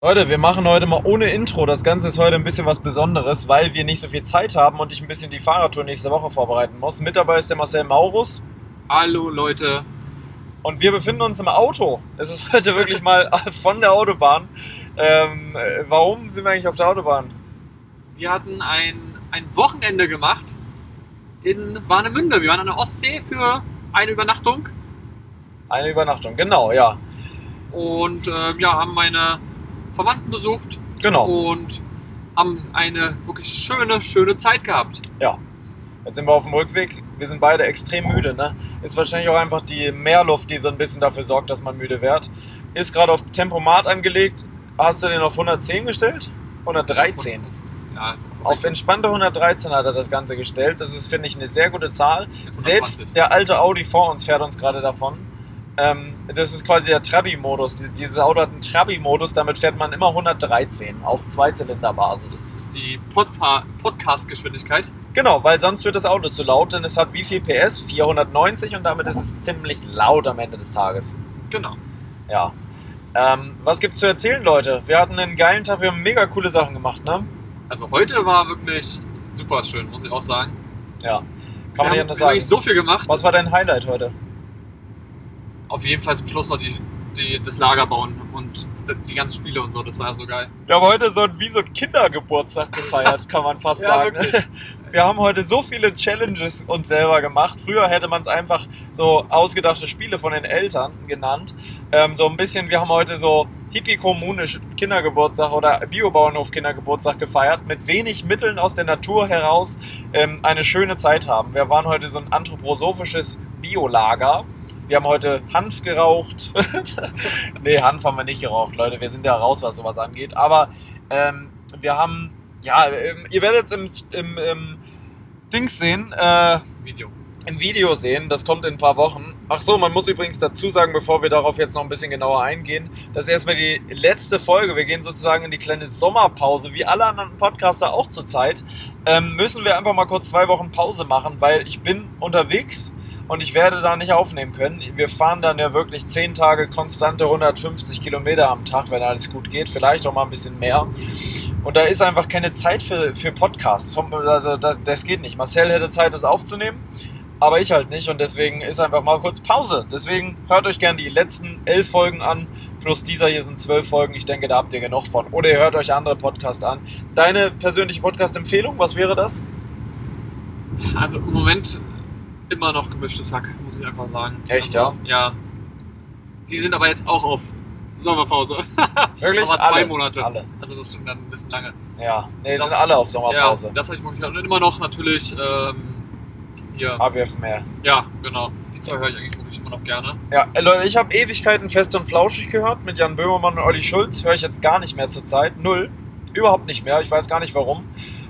Leute, wir machen heute mal ohne Intro. Das Ganze ist heute ein bisschen was Besonderes, weil wir nicht so viel Zeit haben und ich ein bisschen die Fahrradtour nächste Woche vorbereiten muss. Mit dabei ist der Marcel Maurus Hallo Leute. und wir befinden uns im Auto. Es ist heute wirklich mal von der Autobahn. Warum sind wir eigentlich auf der Autobahn? Wir hatten ein Wochenende gemacht in Warnemünde. Wir waren an der Ostsee für eine Übernachtung Eine Übernachtung, genau, ja. und haben meine Verwandten besucht Genau, und haben eine wirklich schöne Zeit gehabt. ja. Jetzt sind wir auf dem Rückweg. Wir sind beide extrem müde, ne? Ist wahrscheinlich auch einfach die Meerluft, die so ein bisschen dafür sorgt, dass man müde wird. Ist gerade auf Tempomat angelegt. Hast du den auf 110 gestellt? 113. Ja, Auf entspannte 113 hat er das Ganze gestellt. Das ist, finde ich, eine sehr gute Zahl. Jetzt Selbst 120. der alte Audi vor uns fährt uns gerade davon. Das ist quasi der Trabi-Modus. Dieses Auto hat einen Trabi-Modus, damit fährt man immer 113 auf Zweizylinderbasis. Das ist die Podcast-Geschwindigkeit. Genau, weil sonst wird das Auto zu laut, denn es hat wie viel PS? 490 und damit ist es ziemlich laut am Ende des Tages. Genau. Ja. Was gibt's zu erzählen, Leute? Wir hatten einen geilen Tag, wir haben mega coole Sachen gemacht, ne? Also heute war wirklich super schön, muss ich auch sagen. Ja. Kann man nicht anders wir haben sagen. nicht so viel gemacht. Was war dein Highlight heute? Auf jeden Fall zum Schluss noch das Lager bauen und die ganzen Spiele und so, das war ja so geil. Wir haben heute wie so einen Kindergeburtstag gefeiert, kann man fast Ja, sagen. wirklich. Wir haben heute so viele Challenges uns selber gemacht. Früher hätte man es einfach so ausgedachte Spiele von den Eltern genannt. So ein bisschen, wir haben heute so Hippie-Kommunisch Kindergeburtstag oder Biobauernhof Kindergeburtstag gefeiert, mit wenig Mitteln aus der Natur heraus eine schöne Zeit haben. Wir waren heute so ein anthroposophisches Biolager. Wir haben heute Hanf geraucht. Nee, Hanf haben wir nicht geraucht, Leute. Wir sind ja raus, was sowas angeht. Aber wir haben, ja, ihr werdet es im Dings sehen, Video. im Video sehen. Das kommt in ein paar Wochen. Ach so, man muss übrigens dazu sagen, bevor wir darauf jetzt noch ein bisschen genauer eingehen, das ist erstmal die letzte Folge. Wir gehen sozusagen in die kleine Sommerpause, wie alle anderen Podcaster auch zurzeit. Müssen wir einfach mal kurz 2 Wochen Pause machen, weil ich bin unterwegs. Und ich werde da nicht aufnehmen können. Wir fahren dann ja wirklich 10 Tage konstante 150 Kilometer am Tag, wenn alles gut geht. Vielleicht auch mal ein bisschen mehr. Und da ist einfach keine Zeit für Podcasts. Also das geht nicht. Marcel hätte Zeit, das aufzunehmen, aber ich halt nicht. Und deswegen ist einfach mal kurz Pause. Deswegen hört euch gerne die letzten 11 Folgen an. Plus dieser hier sind 12 Folgen. Ich denke, da habt ihr genug von. Oder ihr hört euch andere Podcasts an. Deine persönliche Podcast-Empfehlung, was wäre das? Also im Moment immer noch gemischtes Hack, muss ich einfach sagen. Echt, also, ja? Die sind aber jetzt auch auf Sommerpause. Wirklich? Aber 2 Alle? Monate. Alle. Also das ist schon dann ein bisschen lange. Ja, nee, sind alle auf Sommerpause. Ja, das habe ich wirklich gehört. Und immer noch natürlich hier. AWF mehr. Ja, genau. Die 2 höre ich eigentlich wirklich immer noch gerne. Ja, Leute, ich habe Ewigkeiten Fest und Flauschig gehört mit Jan Böhmermann und Olli Schulz. Höre ich jetzt gar nicht mehr zur Zeit. Null. Überhaupt nicht mehr. Ich weiß gar nicht warum.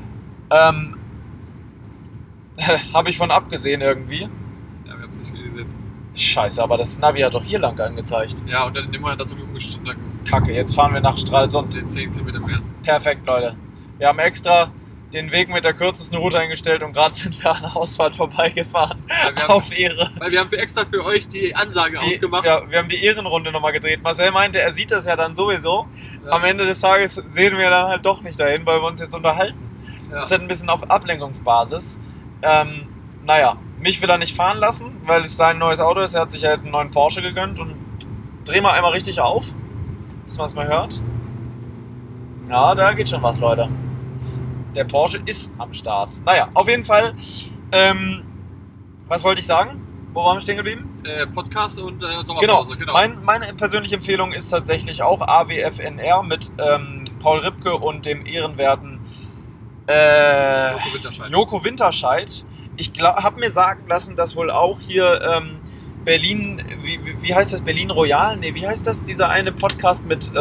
Habe ich von abgesehen irgendwie. Ja, wir haben es nicht gesehen. Scheiße, aber das Navi hat doch hier lang angezeigt. Ja, und dann in dem Moment dazu umgestiegen. Kacke, jetzt fahren wir nach Stralsund. 10 Kilometer mehr. Perfekt, Leute. Wir haben extra den Weg mit der kürzesten Route eingestellt und gerade sind wir an der Ausfahrt vorbeigefahren. Ja, wir haben- Auf Ehre. Weil wir haben extra für euch die Ansage ausgemacht. Ja, wir haben die Ehrenrunde nochmal gedreht. Marcel meinte, er sieht das ja dann sowieso. Ja. Am Ende des Tages sehen wir dann halt doch nicht dahin, weil wir uns jetzt unterhalten. Ja. Das ist halt ein bisschen auf Ablenkungsbasis. Naja, mich will er nicht fahren lassen, weil es sein neues Auto ist. Er hat sich ja jetzt einen neuen Porsche gegönnt und dreh mal einmal richtig auf, dass man es mal hört. Ja, da geht schon was, Leute. Der Porsche ist am Start. Naja, auf jeden Fall. Was wollte ich sagen? Wo waren wir stehen geblieben? Podcast und Sommerpause. Genau. Meine persönliche Empfehlung ist tatsächlich auch AWFNR mit Paul Ripke und dem ehrenwerten Joko Winterscheid. Ich habe mir sagen lassen, dass wohl auch hier Berlin, wie heißt das, Berlin Royal? Nee, wie heißt das, dieser eine Podcast mit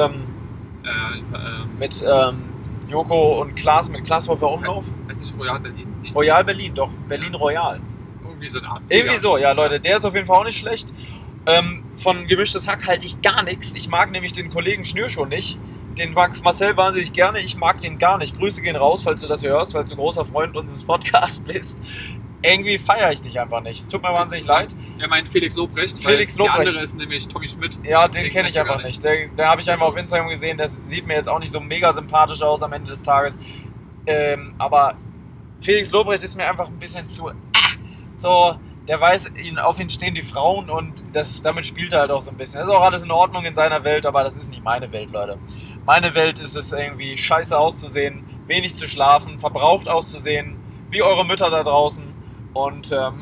Joko und Klaas, mit Klaas Häufer Umlauf? Heißt nicht Royal Berlin? Nee. Royal Berlin, doch, Berlin Royal. Irgendwie so eine Art. Irgendwie so, ja Leute, der ist auf jeden Fall auch nicht schlecht. Von Gemischtes Hack halte ich gar nichts. Ich mag nämlich den Kollegen Schnürschuh nicht. Den mag Marcel wahnsinnig gerne, ich mag den gar nicht. Grüße gehen raus, falls du das hörst, weil du großer Freund unseres Podcasts bist. irgendwie feiere ich dich einfach nicht. Es tut mir wahnsinnig leid. Er meint Felix Lobrecht. Felix weil Lobrecht. Der andere ist nämlich Tommy Schmidt. Ja, den kenne ich einfach nicht. Den habe ich einfach auf Instagram gesehen. Der sieht mir jetzt auch nicht so mega sympathisch aus am Ende des Tages. Aber Felix Lobrecht ist mir einfach ein bisschen zu... so, der weiß, auf ihn stehen die Frauen und damit spielt er halt auch so ein bisschen. Das ist auch alles in Ordnung in seiner Welt, aber das ist nicht meine Welt, Leute. Meine Welt ist es irgendwie, scheiße auszusehen, wenig zu schlafen, verbraucht auszusehen, wie eure Mütter da draußen. Und ja,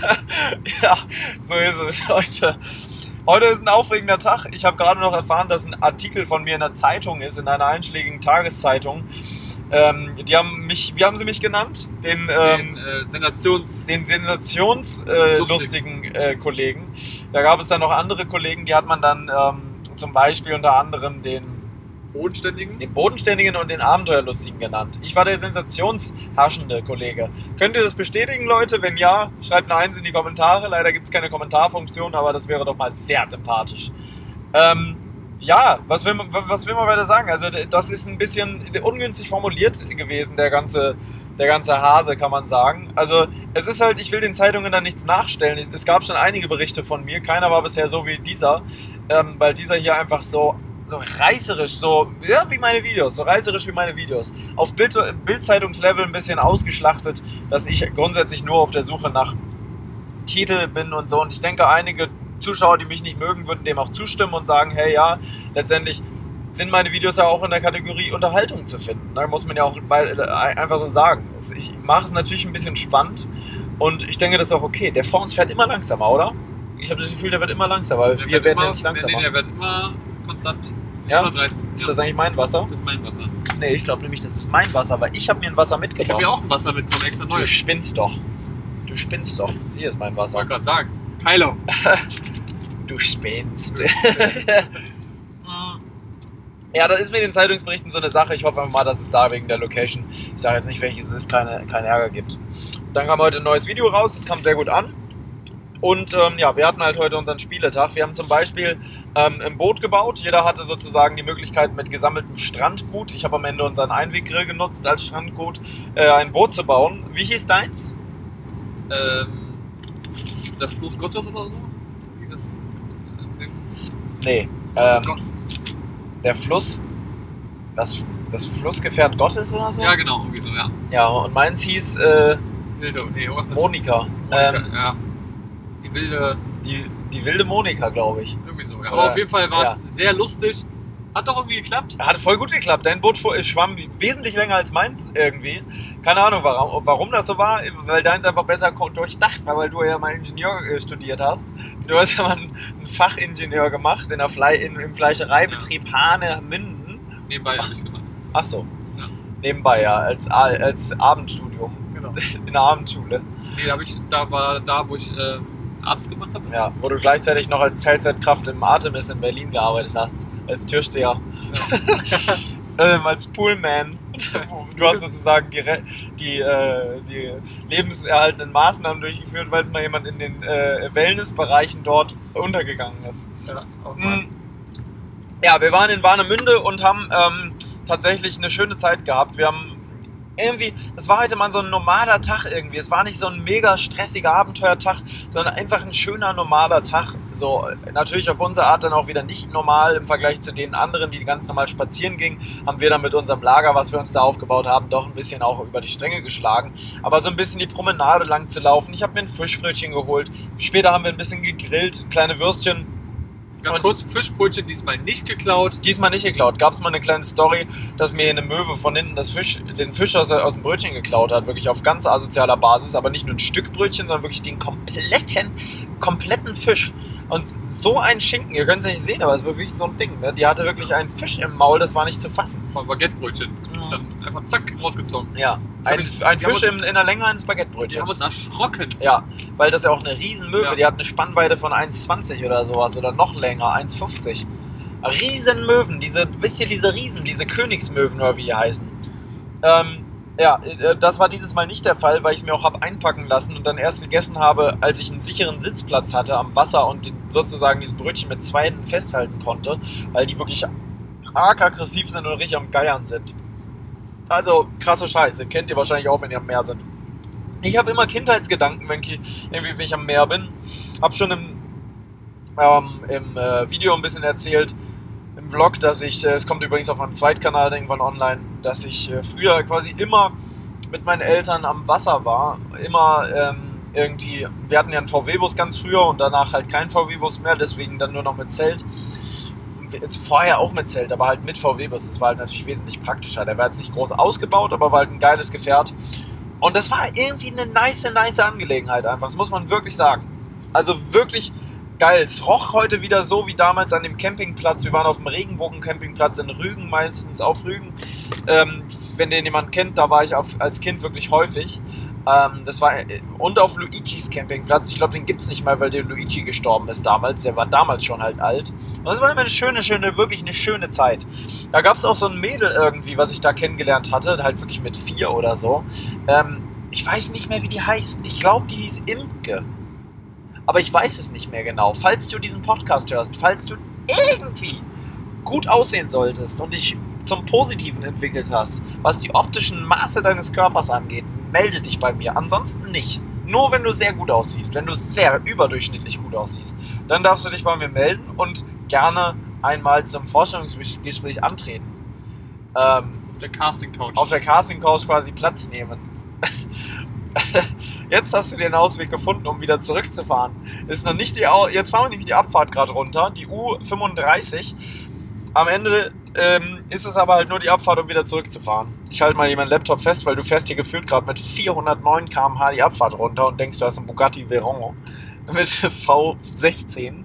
so ist es, Leute. Heute ist ein aufregender Tag. Ich habe gerade noch erfahren, dass ein Artikel von mir in der Zeitung ist, in einer einschlägigen Tageszeitung. Wie haben sie mich genannt? Den sensationslustigen Kollegen. Da gab es dann noch andere Kollegen, die hat man dann zum Beispiel unter anderem den Bodenständigen und den Abenteuerlustigen genannt. Ich war der sensationshaschende Kollege. Könnt ihr das bestätigen, Leute? Wenn ja, schreibt eine 1 in die Kommentare. Leider gibt es keine Kommentarfunktion, aber das wäre doch mal sehr sympathisch. Ja, was will man weiter sagen? Also das ist ein bisschen ungünstig formuliert gewesen, der ganze Hase, kann man sagen. Also es ist halt, ich will den Zeitungen da nichts nachstellen. Es gab schon einige Berichte von mir, keiner war bisher so wie dieser, weil dieser hier einfach so reißerisch, wie meine Videos, auf Bild-Zeitungslevel ein bisschen ausgeschlachtet, dass ich grundsätzlich nur auf der Suche nach Titel bin und so. Und ich denke, einige Zuschauer, die mich nicht mögen, würden dem auch zustimmen und sagen, hey, ja, letztendlich sind meine Videos ja auch in der Kategorie Unterhaltung zu finden. Da muss man ja auch einfach so sagen. Ich mache es natürlich ein bisschen spannend und ich denke, das ist auch okay. Der vor uns fährt immer langsamer, oder? Ich habe das Gefühl, der wird immer langsamer, weil wir werden ja nicht langsamer. Nee, der wird immer konstant. Ja? 113. Ist das eigentlich mein Wasser? Das ist mein Wasser. Nee, ich glaube nämlich, das ist mein Wasser, weil ich habe mir ein Wasser mitgebracht. Ich habe mir auch ein Wasser mitgebracht, extra neu. Du spinnst doch. Hier ist mein Ich Wasser. wollte gerade sagen. Kylo. Du spinnst. Ja, das ist mit den Zeitungsberichten so eine Sache. Ich hoffe einfach mal, dass es da wegen der Location, ich sage jetzt nicht, welches es ist, keinen Ärger gibt. Dann kam heute ein neues Video raus, das kam sehr gut an. Und ja, wir hatten halt heute unseren Spieletag. Wir haben zum Beispiel ein Boot gebaut. Jeder hatte sozusagen die Möglichkeit, mit gesammeltem Strandgut, ich habe am Ende unseren Einweggrill genutzt als Strandgut, ein Boot zu bauen. Wie hieß deins? Das Fluss Gottes oder so? Wie das? Nee. Der Fluss. Das Flussgefährt Gottes oder so? Ja, genau, irgendwie so, ja. Ja, und meins hieß Monika. Ja. Die wilde. Die wilde Monika, glaube ich. Irgendwie so, ja. Aber auf jeden Fall war es sehr lustig. Hat doch irgendwie geklappt. Hat voll gut geklappt. Dein Boot schwamm wesentlich länger als meins irgendwie. Keine Ahnung, warum das so war. Weil deins einfach besser durchdacht war, weil du ja mal Ingenieur studiert hast. Du hast ja mal einen Fachingenieur gemacht im Fleischereibetrieb Hahnemünden. Nebenbei habe ich es gemacht. Ach so. Ja. Nebenbei, ja. Als Abendstudium. Genau. In der Abendschule. Nee, war da, wo ich Arzt gemacht habe. Ja, wo du gleichzeitig noch als Teilzeitkraft im Artemis in Berlin gearbeitet hast. Als Türsteher. Ja. Als Poolman. Du hast sozusagen die lebenserhaltenden Maßnahmen durchgeführt, weil es mal jemand in den Wellnessbereichen dort untergegangen ist. Ja, auch mal. Ja, wir waren in Warnemünde und haben tatsächlich eine schöne Zeit gehabt. Wir haben irgendwie, das war heute mal so ein normaler Tag irgendwie. Es war nicht so ein mega stressiger Abenteuertag, sondern einfach ein schöner, normaler Tag. So, natürlich auf unsere Art dann auch wieder nicht normal im Vergleich zu den anderen, die ganz normal spazieren gingen, haben wir dann mit unserem Lager, was wir uns da aufgebaut haben, doch ein bisschen auch über die Stränge geschlagen. Aber so ein bisschen die Promenade lang zu laufen. Ich habe mir ein Fischbrötchen geholt. Später haben wir ein bisschen gegrillt, kleine Würstchen. Ganz kurz, Fischbrötchen diesmal nicht geklaut. Gab es mal eine kleine Story, dass mir eine Möwe von hinten den Fisch aus dem Brötchen geklaut hat. Wirklich auf ganz asozialer Basis. Aber nicht nur ein Stück Brötchen, sondern wirklich den kompletten Fisch. Und so ein Schinken, ihr könnt es ja nicht sehen, aber es war wirklich so ein Ding. Ne? Die hatte wirklich einen Fisch im Maul, das war nicht zu fassen. Von Baguettebrötchen. Dann einfach zack, rausgezogen. Ja, ein Fisch in der Länge eines Baguettebrötchens. Die haben uns erschrocken. Ja, weil das ja auch eine Riesenmöwe, ja. Die hat eine Spannweite von 1,20 oder sowas oder noch länger, 1,50. Riesenmöwen, diese Riesen, diese Königsmöwen oder wie die heißen. Ja, das war dieses Mal nicht der Fall, weil ich es mir auch habe einpacken lassen und dann erst gegessen habe, als ich einen sicheren Sitzplatz hatte am Wasser und sozusagen dieses Brötchen mit 2 Händen festhalten konnte, weil die wirklich arg aggressiv sind und richtig am Geiern sind. Also, krasse Scheiße. Kennt ihr wahrscheinlich auch, wenn ihr am Meer seid. Ich habe immer Kindheitsgedanken, wenn ich am Meer bin. Hab schon im Video ein bisschen erzählt, im Vlog, dass ich, es kommt übrigens auf meinem Zweitkanal irgendwann online, dass ich früher quasi immer mit meinen Eltern am Wasser war. Immer irgendwie, wir hatten ja einen VW-Bus ganz früher und danach halt keinen VW-Bus mehr, deswegen dann nur noch mit Zelt. Vorher auch mit Zelt, aber halt mit VW-Bus. Das war halt natürlich wesentlich praktischer. Der war jetzt nicht groß ausgebaut, aber war halt ein geiles Gefährt. Und das war irgendwie eine nice Angelegenheit einfach. Das muss man wirklich sagen. Also wirklich geil. Es roch heute wieder so wie damals an dem Campingplatz. Wir waren auf dem Regenbogen-Campingplatz in Rügen, meistens auf Rügen. Wenn den jemand kennt, da war ich als Kind wirklich häufig. Das war, und auf Luigis Campingplatz. Ich glaube, den gibt es nicht mal, weil der Luigi gestorben ist damals. Der war damals schon halt alt. Und das war immer wirklich eine schöne Zeit. Da gab es auch so ein Mädel irgendwie, was ich da kennengelernt hatte, halt wirklich mit 4 oder so. Ich weiß nicht mehr, wie die heißt. Ich glaube, die hieß Imke. Aber ich weiß es nicht mehr genau. Falls du diesen Podcast hörst, falls du irgendwie gut aussehen solltest und dich zum Positiven entwickelt hast, was die optischen Maße deines Körpers angeht, melde dich bei mir. Ansonsten nicht. Nur wenn du sehr gut aussiehst, wenn du sehr überdurchschnittlich gut aussiehst, dann darfst du dich bei mir melden und gerne einmal zum Vorstellungsgespräch antreten. Auf der Casting-Couch. Auf der Casting-Couch quasi Platz nehmen. Jetzt hast du den Ausweg gefunden, um wieder zurückzufahren. Ist noch nicht jetzt fahren wir nämlich die Abfahrt gerade runter, die U35. Am Ende ist es aber halt nur die Abfahrt, um wieder zurückzufahren. Ich halte mal hier meinen Laptop fest, weil du fährst hier gefühlt gerade mit 409 km/h die Abfahrt runter und denkst, du hast einen Bugatti Veyron mit V16.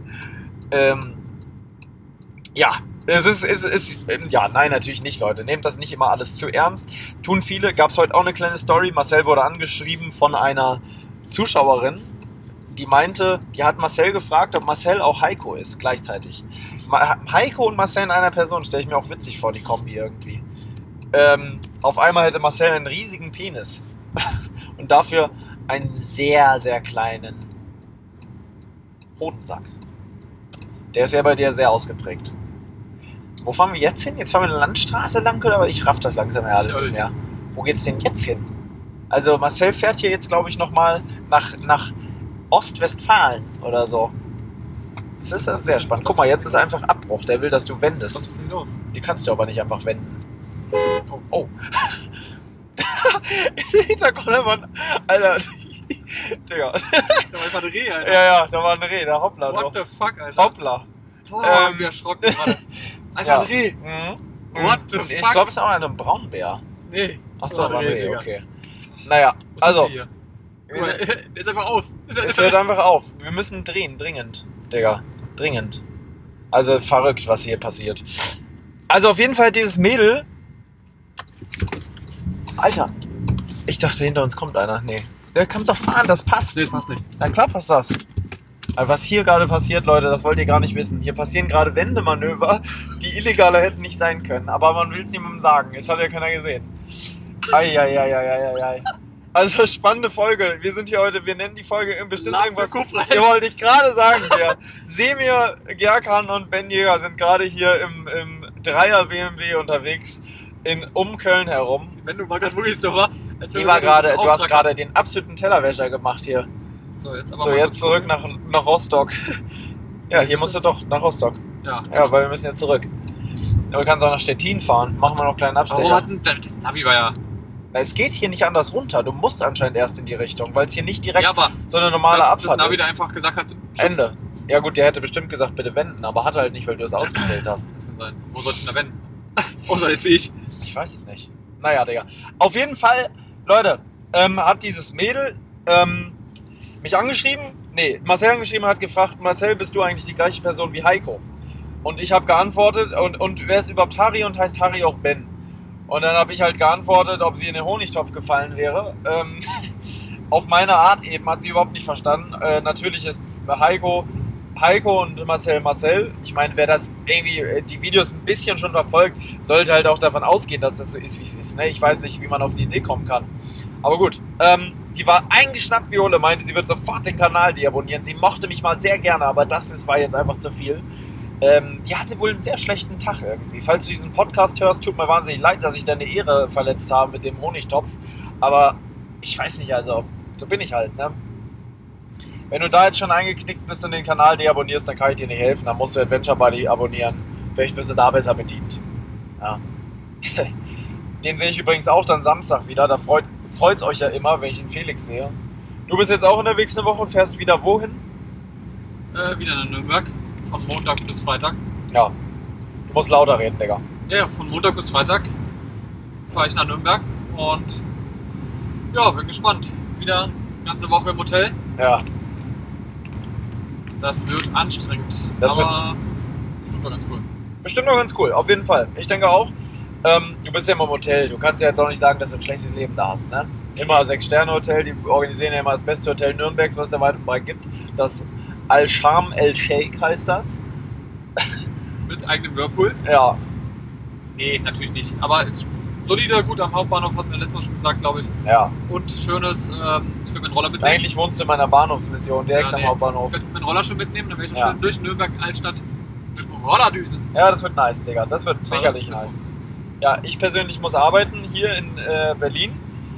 Ja, nein, natürlich nicht, Leute. Nehmt das nicht immer alles zu ernst. Tun viele. Gab es heute auch eine kleine Story. Marcel wurde angeschrieben von einer Zuschauerin, die meinte, die hat Marcel gefragt, ob Marcel auch Heiko ist, gleichzeitig. Heiko und Marcel in einer Person, stelle ich mir auch witzig vor, die Kombi irgendwie. Auf einmal hätte Marcel einen riesigen Penis. Und dafür einen sehr, sehr kleinen Hodensack. Der ist ja bei dir sehr ausgeprägt. Wo fahren wir jetzt hin? Jetzt fahren wir eine Landstraße lang, oder? Aber ich raff das langsam ja alles nicht mehr. Wo geht's denn jetzt hin? Also Marcel fährt hier jetzt, glaube ich, nochmal nach Ostwestfalen oder so. Das ist sehr spannend. Guck mal, jetzt ist einfach Abbruch. Der will, dass du wendest. Was ist denn los? Die kannst du aber nicht einfach wenden. Oh. Im Hintergrund war Alter. Digga. Da war einfach ein Reh, Alter. Ja, da war ein Reh. Da hoppla. What the fuck, Alter? Hoppla. Boah, hab mich erschrocken gerade. Einfach ein Reh. What the fuck? Ich glaube, es ist auch ein Braunbär. Nee. Achso, war ein Reh, okay. Naja, also. Guck mal, der ist einfach auf. Es hört einfach auf. Wir müssen drehen, dringend. Digga, dringend. Also verrückt, was hier passiert. Also auf jeden Fall dieses Mädel. Alter. Ich dachte, hinter uns kommt einer. Nee. Der kann doch fahren, das passt. Nee, das passt nicht. Na klar passt das. Aber was hier gerade passiert, Leute, das wollt ihr gar nicht wissen. Hier passieren gerade Wendemanöver, die illegaler hätten nicht sein können. Aber man will es niemandem sagen. Es hat ja keiner gesehen. Eieieiei. Also spannende Folge. Wir sind hier heute, wir nennen die Folge bestimmt irgendwas. Ihr wollt ich gerade sagen, wir Semir, Gerkan und Ben Jäger sind gerade hier im Dreier BMW unterwegs um Köln herum. Wenn du mal gerade wirklich so war, als du hast gerade den absoluten Tellerwäscher gemacht hier. So, jetzt zurück nach Rostock. Ja, hier musst du doch nach Rostock. Ja, weil wir müssen jetzt zurück. Aber du kannst auch nach Stettin fahren. Machen wir noch einen kleinen Abstecher. Das Navi war ja... Es geht hier nicht anders runter. Du musst anscheinend erst in die Richtung, weil es hier nicht direkt so eine normale Abfahrt ist. Das Navi da einfach gesagt hat... Ende. Ja gut, der hätte bestimmt gesagt, bitte wenden, aber hat er halt nicht, weil du es ausgestellt hast. Das kann sein. Wo soll ich denn da wenden? Außer jetzt wie ich. Ich weiß es nicht. Naja, Digga. Auf jeden Fall, Leute, hat dieses Mädel mich angeschrieben. Nee, Marcel angeschrieben, hat gefragt, Marcel, bist du eigentlich die gleiche Person wie Heiko? Und ich habe geantwortet, und wer ist überhaupt Harry und heißt Harry auch Ben? Und dann habe ich halt geantwortet, ob sie in den Honigtopf gefallen wäre. Auf meine Art eben, hat sie überhaupt nicht verstanden. Natürlich ist Heiko und Marcel. Ich meine, wer das irgendwie die Videos ein bisschen schon verfolgt, sollte halt auch davon ausgehen, dass das so ist, wie es ist. Ne? Ich weiß nicht, wie man auf die Idee kommen kann. Aber gut, die war eingeschnappt wie Hulle, meinte, sie wird sofort den Kanal deabonnieren. Sie mochte mich mal sehr gerne, aber war jetzt einfach zu viel. Die hatte wohl einen sehr schlechten Tag irgendwie. Falls du diesen Podcast hörst, tut mir wahnsinnig leid, dass ich deine Ehre verletzt habe mit dem Honigtopf. Aber ich weiß nicht, also, so bin ich halt, ne? Wenn du da jetzt schon eingeknickt bist und den Kanal deabonnierst, dann kann ich dir nicht helfen. Dann musst du Adventure Buddy abonnieren. Vielleicht bist du da besser bedient. Ja. Den sehe ich übrigens auch dann Samstag wieder. Da freut's euch ja immer, wenn ich den Felix sehe. Du bist jetzt auch unterwegs eine Woche, fährst wieder wohin? Wieder nach Nürnberg. Von Montag bis Freitag. Ja. Du musst lauter reden, Digga. Ja, von Montag bis Freitag fahre ich nach Nürnberg und ja, bin gespannt. Wieder eine ganze Woche im Hotel. Ja. Das wird anstrengend, Das aber bestimmt mal ganz cool. Bestimmt noch ganz cool, auf jeden Fall. Ich denke auch. Du bist ja immer im Hotel. Du kannst ja jetzt auch nicht sagen, dass du ein schlechtes Leben da hast, ne? Immer 6-Sterne-Hotel. Die organisieren ja immer das beste Hotel Nürnbergs, was es da weit und breit gibt. Das Al-Sharm El-Sheikh heißt das. Mit eigenem Whirlpool? Ja. Nee, natürlich nicht. Aber ist solide, gut am Hauptbahnhof, hat mir letztes Mal schon gesagt, glaube ich. Ja. Und schönes, ich will meinen Roller mitnehmen. Eigentlich wohnst du in meiner Bahnhofsmission, direkt am Hauptbahnhof. Ich werde meinen Roller schon mitnehmen, dann werde ich Ja. schön durch Nürnberg Altstadt mit dem Roller düsen. Ja, das wird nice, Digga. Das wird sicherlich Das wird nice. Ja, ich persönlich muss arbeiten hier in Berlin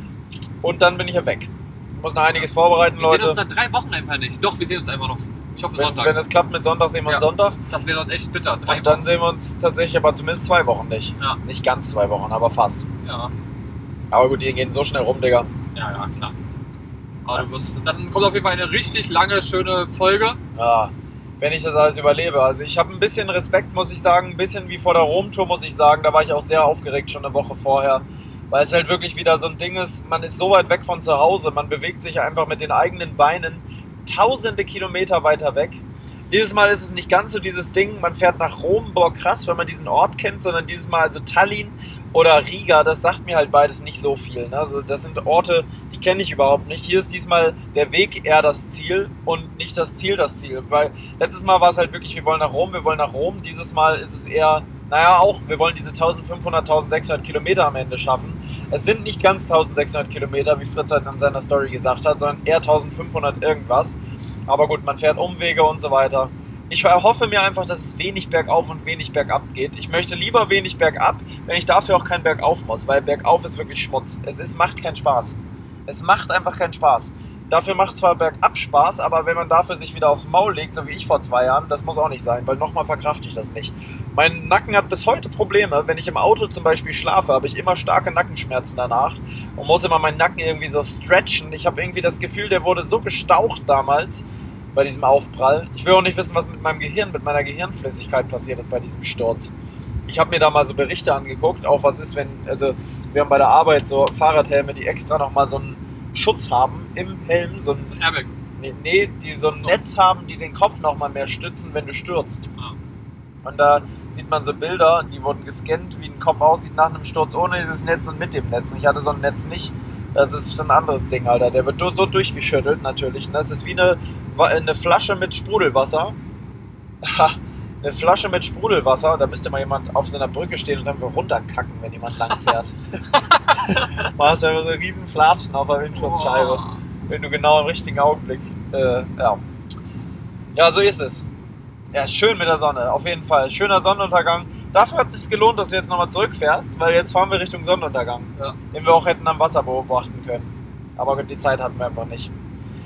und dann bin ich ja weg. Ich muss noch einiges vorbereiten, Wir sehen Leute. uns seit 3 Wochen einfach nicht. Doch, wir sehen uns einfach noch. Ich hoffe Sonntag. Wenn es klappt mit Sonntag, sehen wir uns Ja. Sonntag. Das wäre sonst echt bitter. 3 Und dann Wochen. sehen wir uns tatsächlich aber zumindest 2 Wochen nicht. Ja. Nicht ganz 2 Wochen, aber fast. Ja. Aber gut, die gehen so schnell rum, Digga. Ja, klar. Aber du wirst, dann kommt auf jeden Fall eine richtig lange, schöne Folge. Ja, wenn ich das alles überlebe. Also ich habe ein bisschen Respekt, muss ich sagen. Ein bisschen wie vor der Rom-Tour, muss ich sagen. Da war ich auch sehr aufgeregt schon eine Woche vorher. Weil es halt wirklich wieder so ein Ding ist, man ist so weit weg von zu Hause. Man bewegt sich einfach mit den eigenen Beinen tausende Kilometer weiter weg. Dieses Mal ist es nicht ganz so dieses Ding, man fährt nach Rom, boah krass, wenn man diesen Ort kennt, sondern dieses Mal also Tallinn oder Riga, das sagt mir halt beides nicht so viel. Ne? Also das sind Orte, die kenne ich überhaupt nicht. Hier ist diesmal der Weg eher das Ziel und nicht das Ziel das Ziel. Weil letztes Mal war es halt wirklich, wir wollen nach Rom. Dieses Mal ist es eher, naja auch, wir wollen diese 1500, 1600 Kilometer am Ende schaffen. Es sind nicht ganz 1600 Kilometer, wie Fritz halt in seiner Story gesagt hat, sondern eher 1500 irgendwas. Aber gut, man fährt Umwege und so weiter. Ich erhoffe mir einfach, dass es wenig bergauf und wenig bergab geht. Ich möchte lieber wenig bergab, wenn ich dafür auch kein Bergauf muss, weil bergauf ist wirklich Schmutz. Macht keinen Spaß. Es macht einfach keinen Spaß. Dafür macht zwar bergab Spaß, aber wenn man dafür sich wieder aufs Maul legt, so wie ich vor 2 Jahren, das muss auch nicht sein, weil nochmal verkrafte ich das nicht. Mein Nacken hat bis heute Probleme. Wenn ich im Auto zum Beispiel schlafe, habe ich immer starke Nackenschmerzen danach und muss immer meinen Nacken irgendwie so stretchen. Ich habe irgendwie das Gefühl, der wurde so gestaucht damals bei diesem Aufprall. Ich will auch nicht wissen, was mit meinem Gehirn, mit meiner Gehirnflüssigkeit passiert ist bei diesem Sturz. Ich habe mir da mal so Berichte angeguckt, auch was ist, wenn, also wir haben bei der Arbeit so Fahrradhelme, die extra nochmal so einen Schutz haben im Helm, so ein Airbag. Nee, die so ein Netz haben, die den Kopf nochmal mehr stützen, wenn du stürzt. Ah. Und da sieht man so Bilder, die wurden gescannt, wie ein Kopf aussieht nach einem Sturz ohne dieses Netz und mit dem Netz. Und ich hatte so ein Netz nicht. Das ist schon ein anderes Ding, Alter. Der wird so durchgeschüttelt natürlich. Und das ist wie eine Flasche mit Sprudelwasser. Eine Flasche mit Sprudelwasser. Da müsste mal jemand auf so einer Brücke stehen und einfach runterkacken, wenn jemand lang fährt. Man hast ja so einen riesen Flatschen auf der Windschutzscheibe. Oh. Wenn du genau im richtigen Augenblick. Ja, so ist es. Ja, schön mit der Sonne, auf jeden Fall. Schöner Sonnenuntergang. Dafür hat es sich gelohnt, dass du jetzt nochmal zurückfährst, weil jetzt fahren wir Richtung Sonnenuntergang, den wir auch hätten am Wasser beobachten können. Aber gut, die Zeit hatten wir einfach nicht.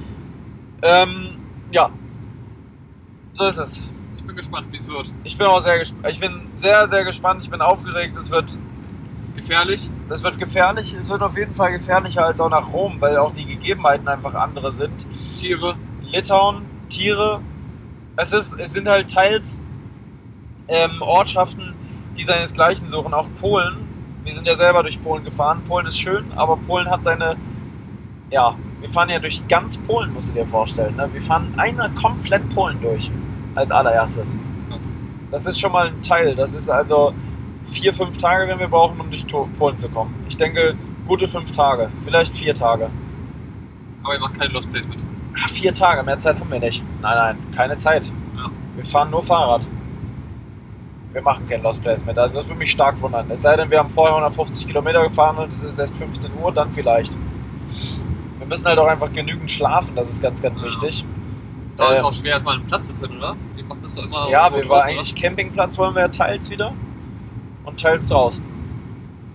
Ja, so ist es. Ich bin gespannt, wie es wird. Ich bin auch sehr gespannt. Ich bin sehr, sehr gespannt. Ich bin aufgeregt. Es wird Gefährlich? gefährlich. Es wird auf jeden Fall gefährlicher als auch nach Rom, weil auch die Gegebenheiten einfach andere sind. Tiere? Litauen, Tiere. Es sind halt teils Ortschaften, die seinesgleichen suchen. Auch Polen. Wir sind ja selber durch Polen gefahren. Polen ist schön, aber Polen hat seine... Ja, wir fahren ja durch ganz Polen, musst du dir vorstellen. Ne? Wir fahren komplett Polen durch. Als allererstes. Krass. Das ist schon mal ein Teil. Das ist also 4-5 Tage, wenn wir brauchen, um durch Polen zu kommen. Ich denke, gute 5 Tage. Vielleicht 4 Tage. Aber ihr macht keine Lost Place mit. 4 Tage, mehr Zeit haben wir nicht. Nein, keine Zeit. Ja. Wir fahren nur Fahrrad. Wir machen kein Lost Place mit. Also das würde mich stark wundern. Es sei denn, wir haben vorher 150 Kilometer gefahren und es ist erst 15 Uhr, dann vielleicht. Wir müssen halt auch einfach genügend schlafen, das ist ganz, ganz wichtig. Da ist auch schwer, erstmal einen Platz zu finden, oder? Ihr macht das doch immer. Ja, irgendwo wir waren draußen, eigentlich Campingplatz wollen wir ja teils wieder und teils draußen.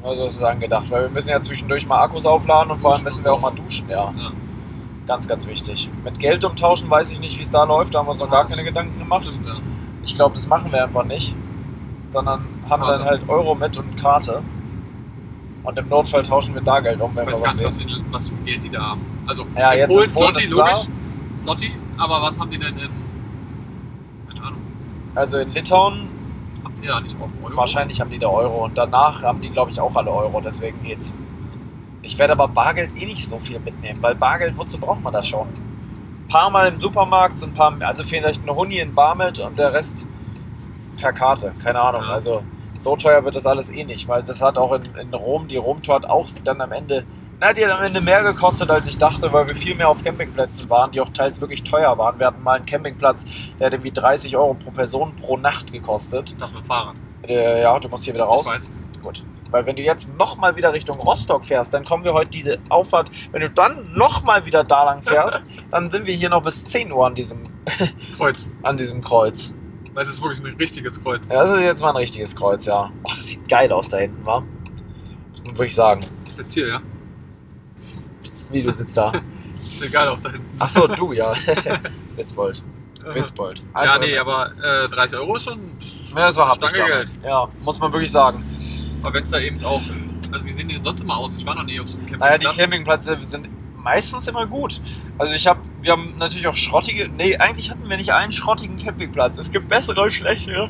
Also ist es angedacht, weil wir müssen ja zwischendurch mal Akkus aufladen und vor allem müssen wir auch mal duschen, ja. Ganz, ganz wichtig. Mit Geld umtauschen weiß ich nicht, wie es da läuft, da haben wir uns noch gar keine Gedanken gemacht. Stimmt, ja. Ich glaube, das machen wir einfach nicht, sondern haben Karte. dann halt Euro mit und Karte. Und im Notfall tauschen wir da Geld um, wenn Ich wir weiß gar was nicht, sehen. was für Geld die da haben. Also, Ja, in jetzt Polen in Polen Zloty, ist klar. logisch. Zloty, aber was haben die denn in. Keine Ahnung. Also in Litauen, Haben die da nicht auch Euro? wahrscheinlich haben die da Euro und danach haben die, glaube ich, auch alle Euro, deswegen geht's. Ich werde aber Bargeld eh nicht so viel mitnehmen, weil Bargeld, wozu braucht man das schon? Ein paar Mal im Supermarkt, so ein paar, also vielleicht eine Huni in Bar mit und der Rest per Karte, keine Ahnung. Ja. Also so teuer wird das alles eh nicht, weil das hat auch in Rom, die Rom-Tour hat auch dann am Ende, die hat am Ende mehr gekostet, als ich dachte, weil wir viel mehr auf Campingplätzen waren, die auch teils wirklich teuer waren. Wir hatten mal einen Campingplatz, der hat irgendwie 30 Euro pro Person pro Nacht gekostet. Das mit dem Fahrrad. Ja, du musst hier wieder raus. Ich weiß. Gut. Weil wenn du jetzt nochmal wieder Richtung Rostock fährst, dann kommen wir heute diese Auffahrt, wenn du dann nochmal wieder da lang fährst, dann sind wir hier noch bis 10 Uhr an diesem Kreuz. Kreuz. Weil es ist wirklich ein richtiges Kreuz. Ja, das ist jetzt mal ein richtiges Kreuz, ja. Oh, das sieht geil aus da hinten, wa? Würde ich sagen. Ist jetzt hier, ja? Wie, du sitzt da? Sieht geil aus da hinten. Achso, du, ja. Witzbold. Witzbold. Ja, nee, aber 30 Euro ist schon. Ja, das war Stange hart. Geld. Ja, muss man wirklich sagen. Aber wenn es da eben auch. Also, wie sehen die denn sonst immer aus? Ich war noch nie auf so einem Naja, die Campingplatz. Campingplätze sind meistens immer gut. Also wir haben natürlich auch schrottige, nee, eigentlich hatten wir nicht einen schrottigen Campingplatz. Es gibt bessere und schlechtere.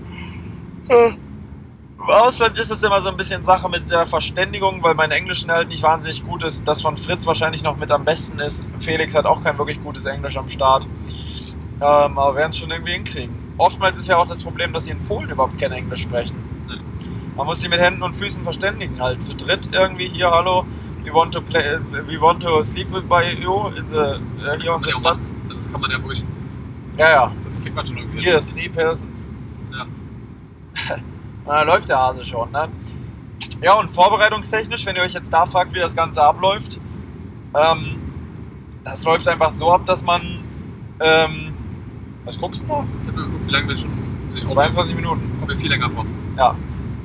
Im Ausland ist es immer so ein bisschen Sache mit der Verständigung, weil mein Englisch halt nicht wahnsinnig gut ist. Das von Fritz wahrscheinlich noch mit am besten ist. Felix hat auch kein wirklich gutes Englisch am Start. Aber wir werden es schon irgendwie hinkriegen. Oftmals ist ja auch das Problem, dass sie in Polen überhaupt kein Englisch sprechen. Man muss sie mit Händen und Füßen verständigen halt. Zu dritt irgendwie hier, hallo, we want to sleep by you hier on the Platz. Also das kann man ja wirklich. Ja. Das kriegt man schon irgendwie. Hier, 3 persons. Ja. Und dann läuft der Hase schon, ne? Ja, und vorbereitungstechnisch, wenn ihr euch jetzt da fragt, wie das Ganze abläuft, das läuft einfach so ab, dass man, was guckst du noch? Ich hab mal geguckt, wie lange wir schon. 22 Minuten. Kommt mir viel länger vor. Ja.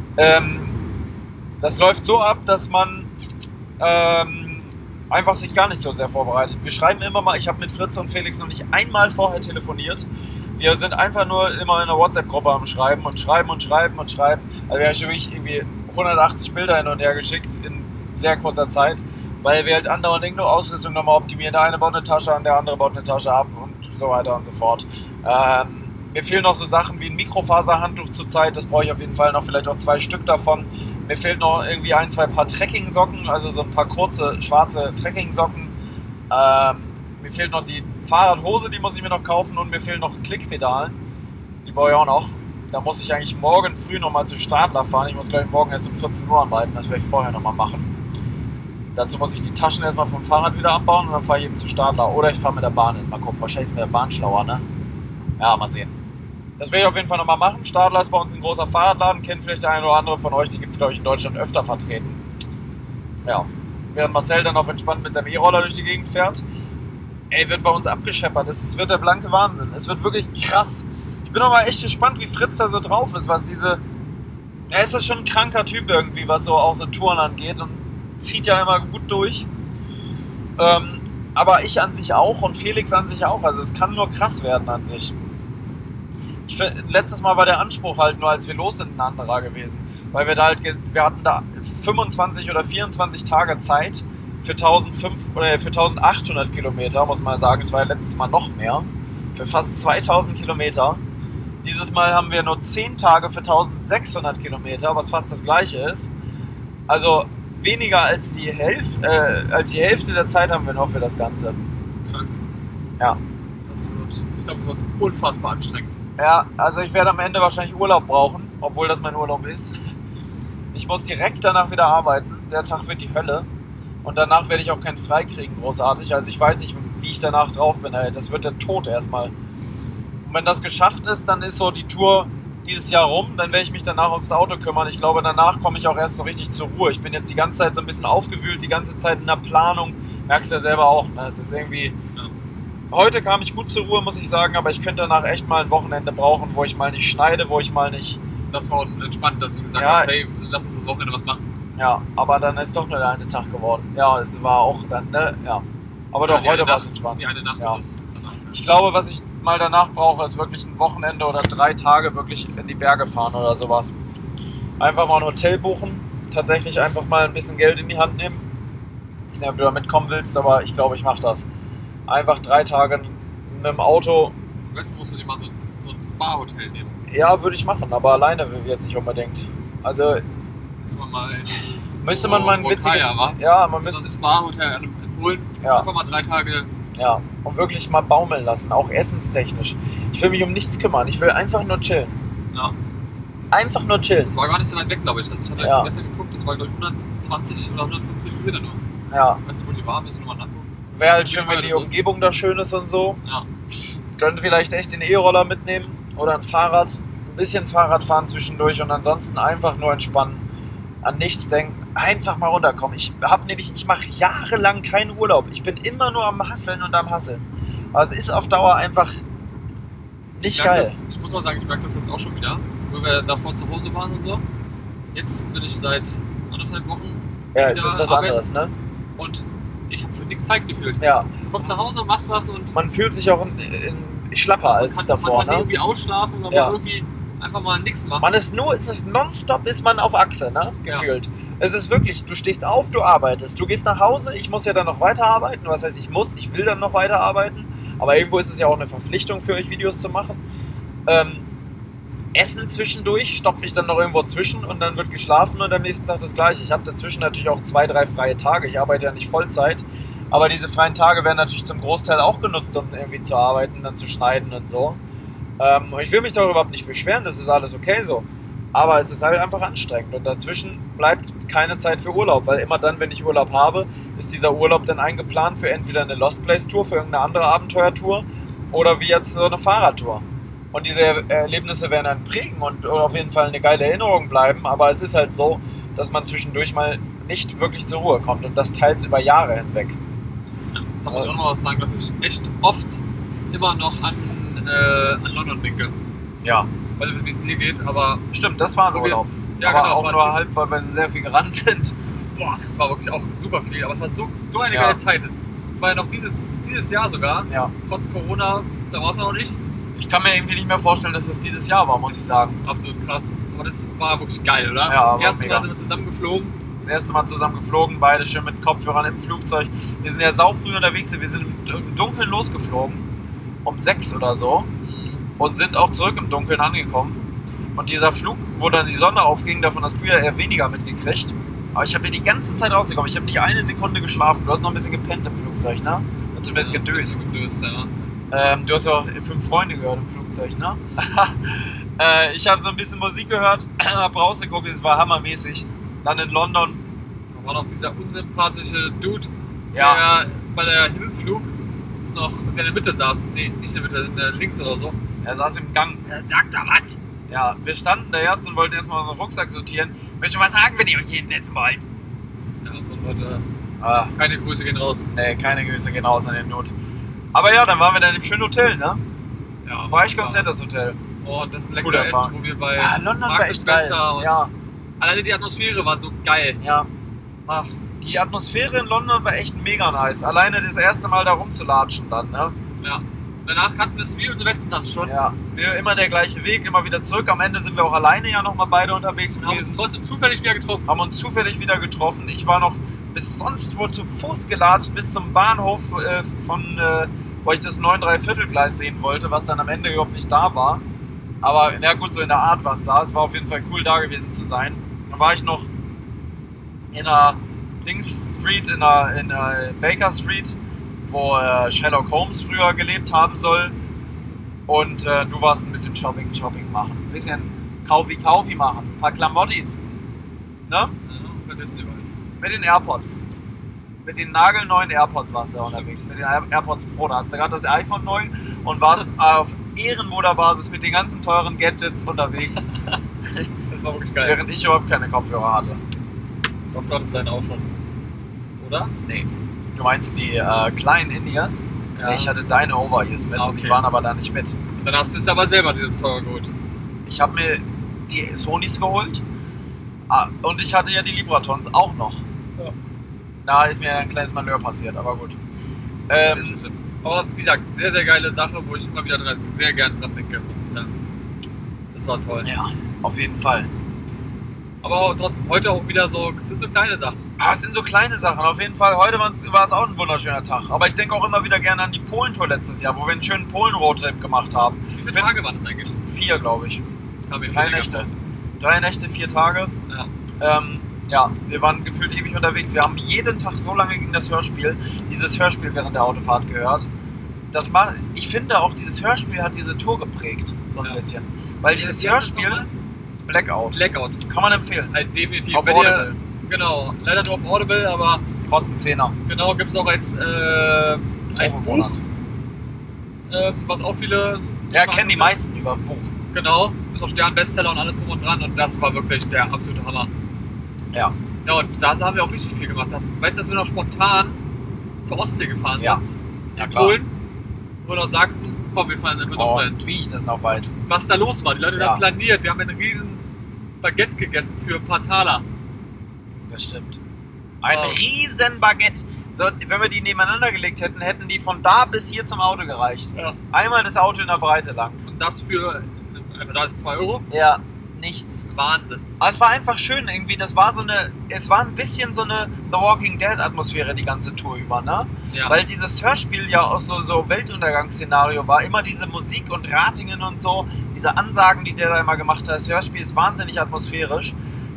Das läuft so ab, dass man einfach sich gar nicht so sehr vorbereitet. Wir schreiben immer mal, ich habe mit Fritz und Felix noch nicht einmal vorher telefoniert. Wir sind einfach nur immer in einer WhatsApp-Gruppe am Schreiben und schreiben und schreiben und schreiben. Also wir haben schon wirklich irgendwie 180 Bilder hin und her geschickt in sehr kurzer Zeit, weil wir halt andauernd irgendeine Ausrüstung nochmal optimieren. Der eine baut eine Tasche an, der andere baut eine Tasche ab und so weiter und so fort. Mir fehlen noch so Sachen wie ein Mikrofaserhandtuch zurzeit, das brauche ich auf jeden Fall noch, vielleicht auch 2 Stück davon. Mir fehlt noch irgendwie 1, 2 Paar Trekkingsocken, also so ein paar kurze schwarze Trekkingsocken. Mir fehlt noch die Fahrradhose, die muss ich mir noch kaufen, und mir fehlen noch Klickpedalen. Die brauche ich auch noch. Da muss ich eigentlich morgen früh nochmal zu Stadler fahren. Ich muss gleich morgen erst um 14 Uhr arbeiten, das werde ich vorher nochmal machen. Dazu muss ich die Taschen erstmal vom Fahrrad wieder abbauen und dann fahre ich eben zu Stadler. Oder ich fahre mit der Bahn hin. Mal gucken, wahrscheinlich ist mit der Bahn schlauer, ne? Ja, mal sehen. Das werde ich auf jeden Fall nochmal machen. Stadler ist bei uns ein großer Fahrradladen. Kennt vielleicht der eine oder andere von euch. Die gibt es, glaube ich, in Deutschland öfter vertreten. Ja. Während Marcel dann auf entspannt mit seinem E-Roller durch die Gegend fährt. Ey, wird bei uns abgescheppert. Es wird der blanke Wahnsinn. Es wird wirklich krass. Ich bin aber echt gespannt, wie Fritz da so drauf ist, was diese... Er ist ja schon ein kranker Typ irgendwie, was so auch so Touren angeht, und zieht ja immer gut durch. Aber ich an sich auch und Felix an sich auch. Also es kann nur krass werden an sich. Letztes Mal war der Anspruch halt nur, als wir los sind, ein anderer gewesen. Weil wir hatten da 25 oder 24 Tage Zeit für 1800 Kilometer, muss man sagen. Es war ja letztes Mal noch mehr. Für fast 2000 Kilometer. Dieses Mal haben wir nur 10 Tage für 1600 Kilometer, was fast das gleiche ist. Also weniger als die Hälfte der Zeit haben wir noch für das Ganze. Krank. Ja. Ich glaube, es wird unfassbar anstrengend. Ja, also ich werde am Ende wahrscheinlich Urlaub brauchen, obwohl das mein Urlaub ist. Ich muss direkt danach wieder arbeiten. Der Tag wird die Hölle. Und danach werde ich auch keinen frei kriegen, großartig. Also ich weiß nicht, wie ich danach drauf bin. Das wird der Tod erstmal. Und wenn das geschafft ist, dann ist so die Tour dieses Jahr rum. Dann werde ich mich danach ums Auto kümmern. Ich glaube, danach komme ich auch erst so richtig zur Ruhe. Ich bin jetzt die ganze Zeit so ein bisschen aufgewühlt, die ganze Zeit in der Planung. Merkst du ja selber auch, ne? Es ist irgendwie... Heute kam ich gut zur Ruhe, muss ich sagen, aber ich könnte danach echt mal ein Wochenende brauchen, wo ich mal nicht schneide, wo ich mal nicht... Das war entspannt, dass ich gesagt Ja. habe, hey, lass uns das Wochenende was machen. Ja, aber dann ist doch nur der eine Tag geworden. Ja, es war auch dann, ne? Ja. Aber doch, die heute eine war es Nacht- entspannt. Die eine Nacht Ja. war das danach. Ich glaube, was ich mal danach brauche, ist wirklich ein Wochenende oder 3 Tage wirklich in die Berge fahren oder sowas. Einfach mal ein Hotel buchen, tatsächlich einfach mal ein bisschen Geld in die Hand nehmen. Ich weiß nicht, ob du da mitkommen willst, aber ich glaube, ich mache das. Einfach 3 Tage mit dem Auto. Am besten musst du dir mal so ein Spa-Hotel nehmen. Ja, würde ich machen, aber alleine jetzt nicht unbedingt. Also Müsste man mal in dieses müsste man mal ein witziges... Borkaja, wa? Ja, man So müsste... ein Spa-Hotel in Polen. Ja. Einfach mal 3 Tage. Ja, und wirklich mal baumeln lassen, auch essenstechnisch. Ich will mich um nichts kümmern, ich will einfach nur chillen. Ja. Einfach nur chillen. Das war gar nicht so weit weg, glaube ich. Also ich hatte Ja. gestern geguckt, das war glaube ich 120 oder 150 Kilometer nur. Ja, Ich weiß nicht, wo die war, müssen wir nochmal nachgucken. wäre halt Wie schön, teuer wenn die das ist. Umgebung da schön ist und so. Ja. Könnte vielleicht echt den E-Roller mitnehmen oder ein Fahrrad. Ein bisschen Fahrrad fahren zwischendurch und ansonsten einfach nur entspannen. An nichts denken, einfach mal runterkommen. Ich mache jahrelang keinen Urlaub. Ich bin immer nur am Hasseln und am Hasseln. Aber es ist auf Dauer einfach nicht geil. Ich muss mal sagen, ich merke das jetzt auch schon wieder, wo wir davor zu Hause waren und so. Jetzt bin ich seit 1,5 Wochen Ja, es wieder ist was arbeiten anderes, ne? und ich habe für nichts Zeit gefühlt. Ja, Du kommst nach Hause, machst was und man fühlt sich auch schlapper als man davor, kann ne? irgendwie ausschlafen und Ja. man irgendwie einfach mal nichts machen. Es ist nonstop ist man auf Achse, ne? Gefühlt. Es ist wirklich, du stehst auf, du arbeitest, du gehst nach Hause, ich muss ja dann noch weiterarbeiten. Was heißt ich will dann noch weiterarbeiten, aber irgendwo ist es ja auch eine Verpflichtung für euch, Videos zu machen. Essen zwischendurch, stopfe ich dann noch irgendwo zwischen und dann wird geschlafen und am nächsten Tag das gleiche. Ich habe dazwischen natürlich auch 2, 3 freie Tage, ich arbeite ja nicht Vollzeit, aber diese freien Tage werden natürlich zum Großteil auch genutzt, um irgendwie zu arbeiten, dann zu schneiden und so. Und ich will mich doch überhaupt nicht beschweren, das ist alles okay so. Aber es ist halt einfach anstrengend und dazwischen bleibt keine Zeit für Urlaub, weil immer dann, wenn ich Urlaub habe, ist dieser Urlaub dann eingeplant für entweder eine Lost Place Tour, für irgendeine andere Abenteuertour oder wie jetzt so eine Fahrradtour. Und diese Erlebnisse werden dann prägen und auf jeden Fall eine geile Erinnerung bleiben, aber es ist halt so, dass man zwischendurch mal nicht wirklich zur Ruhe kommt und das teils über Jahre hinweg. Da muss ich auch noch was sagen, dass ich echt oft immer noch an London denke. Ja. Weil wie es dir geht, aber Stimmt, das war ein Wo wir Urlaub. jetzt- ja, aber genau, es auch war nur die- halb, weil wir sehr viel gerannt sind. boah, das war wirklich auch super viel. Aber es war so eine Ja. geile Zeit. Es war ja noch dieses Jahr sogar, Ja. trotz Corona, da war es noch nicht. Ich kann mir irgendwie nicht mehr vorstellen, dass es dieses Jahr war, muss ich sagen. Das ist absolut krass. Aber das war wirklich geil, oder? Ja, war Erste mega. Mal sind wir zusammen geflogen. Das erste Mal zusammen geflogen, beide schön mit Kopfhörern im Flugzeug. Wir sind ja saufrüh unterwegs, wir sind im Dunkeln losgeflogen, um 6 oder so, und sind auch zurück im Dunkeln angekommen. Und dieser Flug, wo dann die Sonne aufging, davon hast du ja eher weniger mitgekriegt. Aber ich habe ja die ganze Zeit rausgekommen, ich habe nicht eine Sekunde geschlafen. Du hast noch ein bisschen gepennt im Flugzeug, ne? Und zumindest gedöst. Gedöst, ja. Du hast ja auch 5 Freunde gehört im Flugzeug, ne? Ich habe so ein bisschen Musik gehört, hab rausgeguckt, es war hammermäßig. Dann in London, Da war noch dieser unsympathische Dude, ja, der bei der Hinflug uns noch in der Mitte saß. Nee, nicht in der Mitte, in der links oder so. er saß im Gang. Sagt da was? Ja, wir standen da erst und wollten erstmal unseren Rucksack sortieren. Willst du was sagen, wenn ihr euch hinsetzen wollt? Ja, so Leute, Ah, keine Grüße gehen raus. nee, keine Grüße gehen raus an den Not. Aber ja, dann waren wir dann im schönen Hotel, ne? Ja, War echt ganz nett, das Hotel. Oh, das Coole leckere Essen, Erfahrung. wo wir bei Ja, London war Marks echt und geil. Spencer und Ja, alleine die Atmosphäre war so geil. ja. Ach, Die Atmosphäre in London war echt mega nice. Alleine das erste Mal da rumzulatschen dann, ne? ja. Danach kannten wir es wie unsere Westentaste schon. Ja. Immer der gleiche Weg, immer wieder zurück. Am Ende sind wir auch alleine ja nochmal beide unterwegs Wir haben uns gewesen. trotzdem zufällig wieder getroffen. Haben uns zufällig wieder getroffen. Ich war noch bis sonst wo zu Fuß gelatscht, bis zum Bahnhof wo ich das 9¾ Gleis sehen wollte, was dann am Ende überhaupt nicht da war. Aber na gut, so in der Art war es da. Es war auf jeden Fall cool, da gewesen zu sein. Dann war ich noch in der Dings Street, in der Baker Street, wo Sherlock Holmes früher gelebt haben soll. Und du warst ein bisschen Shopping machen. Ein bisschen Kaufi machen. Ein paar Klamottis. Ne? Ja, bei Disney war ich. Mit den AirPods. Mit den nagelneuen AirPods warst du Stimmt. unterwegs. Mit den AirPods Pro. Da hast du gerade das iPhone neu und warst auf Ehrenmoderbasis mit den ganzen teuren Gadgets unterwegs. Das war wirklich geil. Während ich überhaupt keine Kopfhörer hatte. Doch, du hattest deine auch schon. Oder? Nee. Du meinst die kleinen Indias? Ja. Nee, ich hatte deine Over-Ears mit und die Okay. waren aber da nicht mit. Dann hast du es aber selber dieses teure geholt. Ich habe mir die Sonys geholt. Und ich hatte ja die Libratons auch noch. Ja. Da ist mir ein kleines Malheur passiert, aber gut. Aber wie gesagt, sehr, sehr geile Sache, wo ich immer wieder sehr gern dran denke, muss ich sagen. Das war toll. Ja, auf jeden Fall. Aber trotzdem, heute auch wieder sind so kleine Sachen. Es sind so kleine Sachen, auf jeden Fall. Heute war es auch ein wunderschöner Tag. Aber ich denke auch immer wieder gerne an die Polen-Tour letztes Jahr, wo wir einen schönen Polen-Roadtrip gemacht haben. Wie viele Tage waren das eigentlich? 4, glaube ich. 3 Nächte. 3 Nächte, 4 Tage. Ja. Wir waren gefühlt ewig unterwegs. Wir haben jeden Tag so lange gegen dieses Hörspiel während der Autofahrt gehört. Ich finde auch, dieses Hörspiel hat diese Tour geprägt, so ein bisschen. Weil dieses Hörspiel, Blackout, kann man empfehlen. Halt definitiv. Auf Audible. Genau, leider nur auf Audible, aber kostet 10er. Genau, gibt es auch als Buch, was auch viele... Ja, kennen die meisten über Buch. Genau, ist auch Stern-Bestseller und alles drum und dran und das war wirklich der absolute Hammer. Ja. Ja, und da haben wir auch richtig viel gemacht. Weißt du, dass wir noch spontan zur Ostsee gefahren sind? Ja, in klar. Polen, wo wir noch sagten, komm, wir fahren einfach noch rein. Wie ich das noch weiß. Was da los war, die Leute haben flaniert, wir haben ein riesen Baguette gegessen für ein paar Taler. Das stimmt. Ein riesen Baguette. So, wenn wir die nebeneinander gelegt hätten, hätten die von da bis hier zum Auto gereicht. Ja. Einmal das Auto in der Breite lang. Und das für, da ist 2 Euro? Ja, nichts. Wahnsinn. Aber es war einfach schön irgendwie. Es war ein bisschen so eine The Walking Dead Atmosphäre die ganze Tour über, ne? Ja. Weil dieses Hörspiel ja auch so Weltuntergangsszenario war. Immer diese Musik und Ratingen und so. Diese Ansagen, die der da immer gemacht hat. Das Hörspiel ist wahnsinnig atmosphärisch.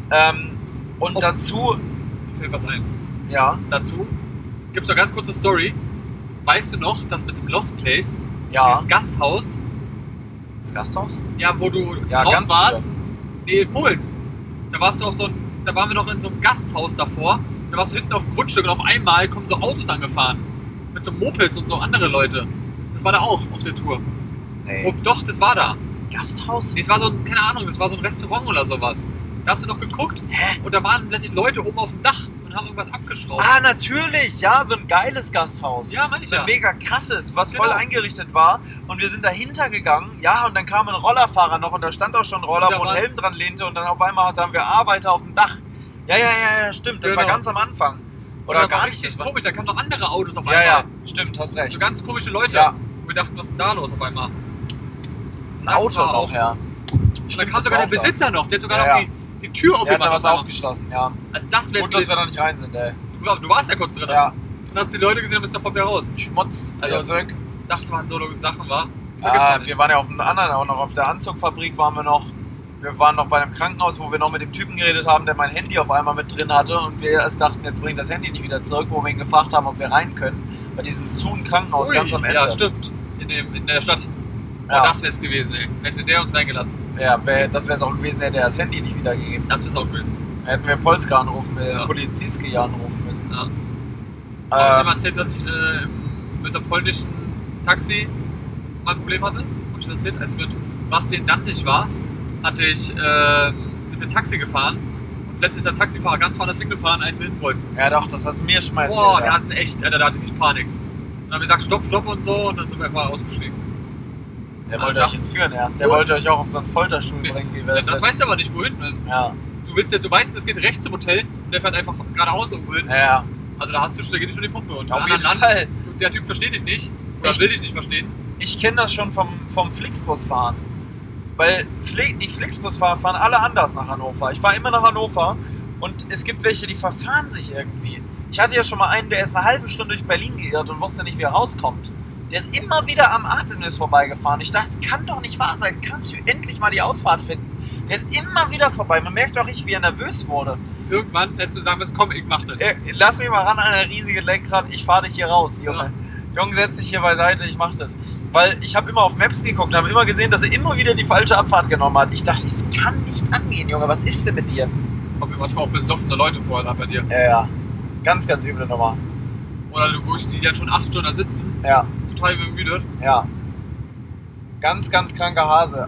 Und dazu... Mir fällt was ein. Ja. Dazu gibt es noch ganz kurze Story. Weißt du noch, dass mit dem Lost Place, Ja. dieses Gasthaus, Das Gasthaus? ja, wo du Ja, drauf ganz warst, nee, in Polen, da warst du da waren wir noch in so einem Gasthaus davor, da warst du hinten auf dem Grundstück und auf einmal kommen so Autos angefahren. Mit so Mopeds und so andere Leute. Das war da auch auf der Tour. Nee. Oh, doch, das war da. Gasthaus? Nee, es war so ein, keine Ahnung, das war so ein Restaurant oder sowas. Da hast du noch geguckt und da waren plötzlich Leute oben auf dem Dach und haben irgendwas abgeschraubt. Ah, natürlich, ja, so ein geiles Gasthaus. Ja, meine ich So ein ja. mega krasses, was Genau. voll eingerichtet war. Und wir sind dahinter gegangen, ja, und dann kam ein Rollerfahrer noch und da stand auch schon ein Roller, Ja, wo ein Mann. Helm dran lehnte und dann auf einmal sagen wir Arbeiter auf dem Dach. Ja, stimmt, das war Genau. ganz am Anfang. Und Oder da gar war nicht. richtig Das war, komisch, da kamen noch andere Autos auf einmal. ja, stimmt, hast So recht. ganz komische Leute. Ja. Und wir dachten, was ist denn da los auf einmal? Ein das Auto war noch, auch- ja. Und dann kam sogar der Besitzer noch, der hat sogar Ja, noch die Tür Der hat aufgemacht. da was auf einmal. aufgeschlossen, ja. Also das wäre Gut, dass wir da nicht rein sind, ey. Du warst ja kurz drin. Ja, Und hast die Leute gesehen und bist sofort wieder raus. Schmutz, Also, also zurück. Das waren so Sachen, war. Vergiss man nicht. Wir waren ja auf dem anderen auch noch, auf der Anzugfabrik waren wir noch. Wir waren noch bei einem Krankenhaus, wo wir noch mit dem Typen geredet haben, der mein Handy auf einmal mit drin hatte und wir erst dachten, jetzt bringt das Handy nicht wieder zurück, wo wir ihn gefragt haben, ob wir rein können. Bei diesem Krankenhaus Ui, ganz am Ende. Ja, stimmt. In der Stadt. Ja. Oh, das wäre es gewesen, ey. Hätte der uns reingelassen. Ja, das wäre es auch gewesen, hätte er das Handy nicht wiedergegeben. Das wäre es auch gewesen. Hätten wir Polska anrufen, Ja. Polizeiski anrufen müssen. Ja. Aber ich habe Ähm, erzählt, dass ich mit der polnischen Taxi mal ein Problem hatte. Hab ich das erzählt? Als ich mit Basti in Danzig war, sind wir Taxi gefahren. Und plötzlich ist der Taxifahrer ganz woanders hingefahren, als wir hin wollten. ja doch, das hast du mir schon mal erzählt. Boah, ja. der hatte echt, Alter, der hatte nicht Panik. Und dann haben wir gesagt, stopp und so. Und dann sind wir einfach ausgestiegen. Der Ah, wollte das- euch entführen erst. Der Gut. wollte euch auch auf so einen Folterstuhl bringen, wie wir Das das weißt du aber nicht, wohin. Ne? Ja, Du weißt, es geht rechts zum Hotel und der fährt einfach geradeaus irgendwo hin. ja, Also da geht dir schon die Pumpe. Und auf in einem jeden anderen Fall. Land, der Typ versteht dich nicht. Oder Ich- will dich nicht verstehen. Ich kenne das schon vom Flixbus fahren. Weil die Flixbusfahrer fahren alle anders nach Hannover. Ich fahre immer nach Hannover und es gibt welche, die verfahren sich irgendwie. Ich hatte ja schon mal einen, der ist eine halbe Stunde durch Berlin geirrt und wusste nicht, wie er rauskommt. Der ist immer wieder am Artemis vorbeigefahren. Ich dachte, das kann doch nicht wahr sein. Kannst du endlich mal die Ausfahrt finden? Der ist immer wieder vorbei. Man merkt auch nicht, wie er nervös wurde. Irgendwann hättest du sagen müssen, komm, ich mach das. Lass mich mal ran an ein riesiges Lenkrad. Ich fahre dich hier raus, Junge. Junge, setz dich hier beiseite, ich mach das. Weil ich habe immer auf Maps geguckt und habe immer gesehen, dass er immer wieder die falsche Abfahrt genommen hat. Ich dachte, das kann nicht angehen, Junge. Was ist denn mit dir? Kommen mir manchmal auch besoffene Leute vor da bei dir. Ja. Ganz üble Nummer. Oder wo die dann schon 8 Stunden da sitzen, Ja. total übermüdet. Ja. Ganz kranker Hase.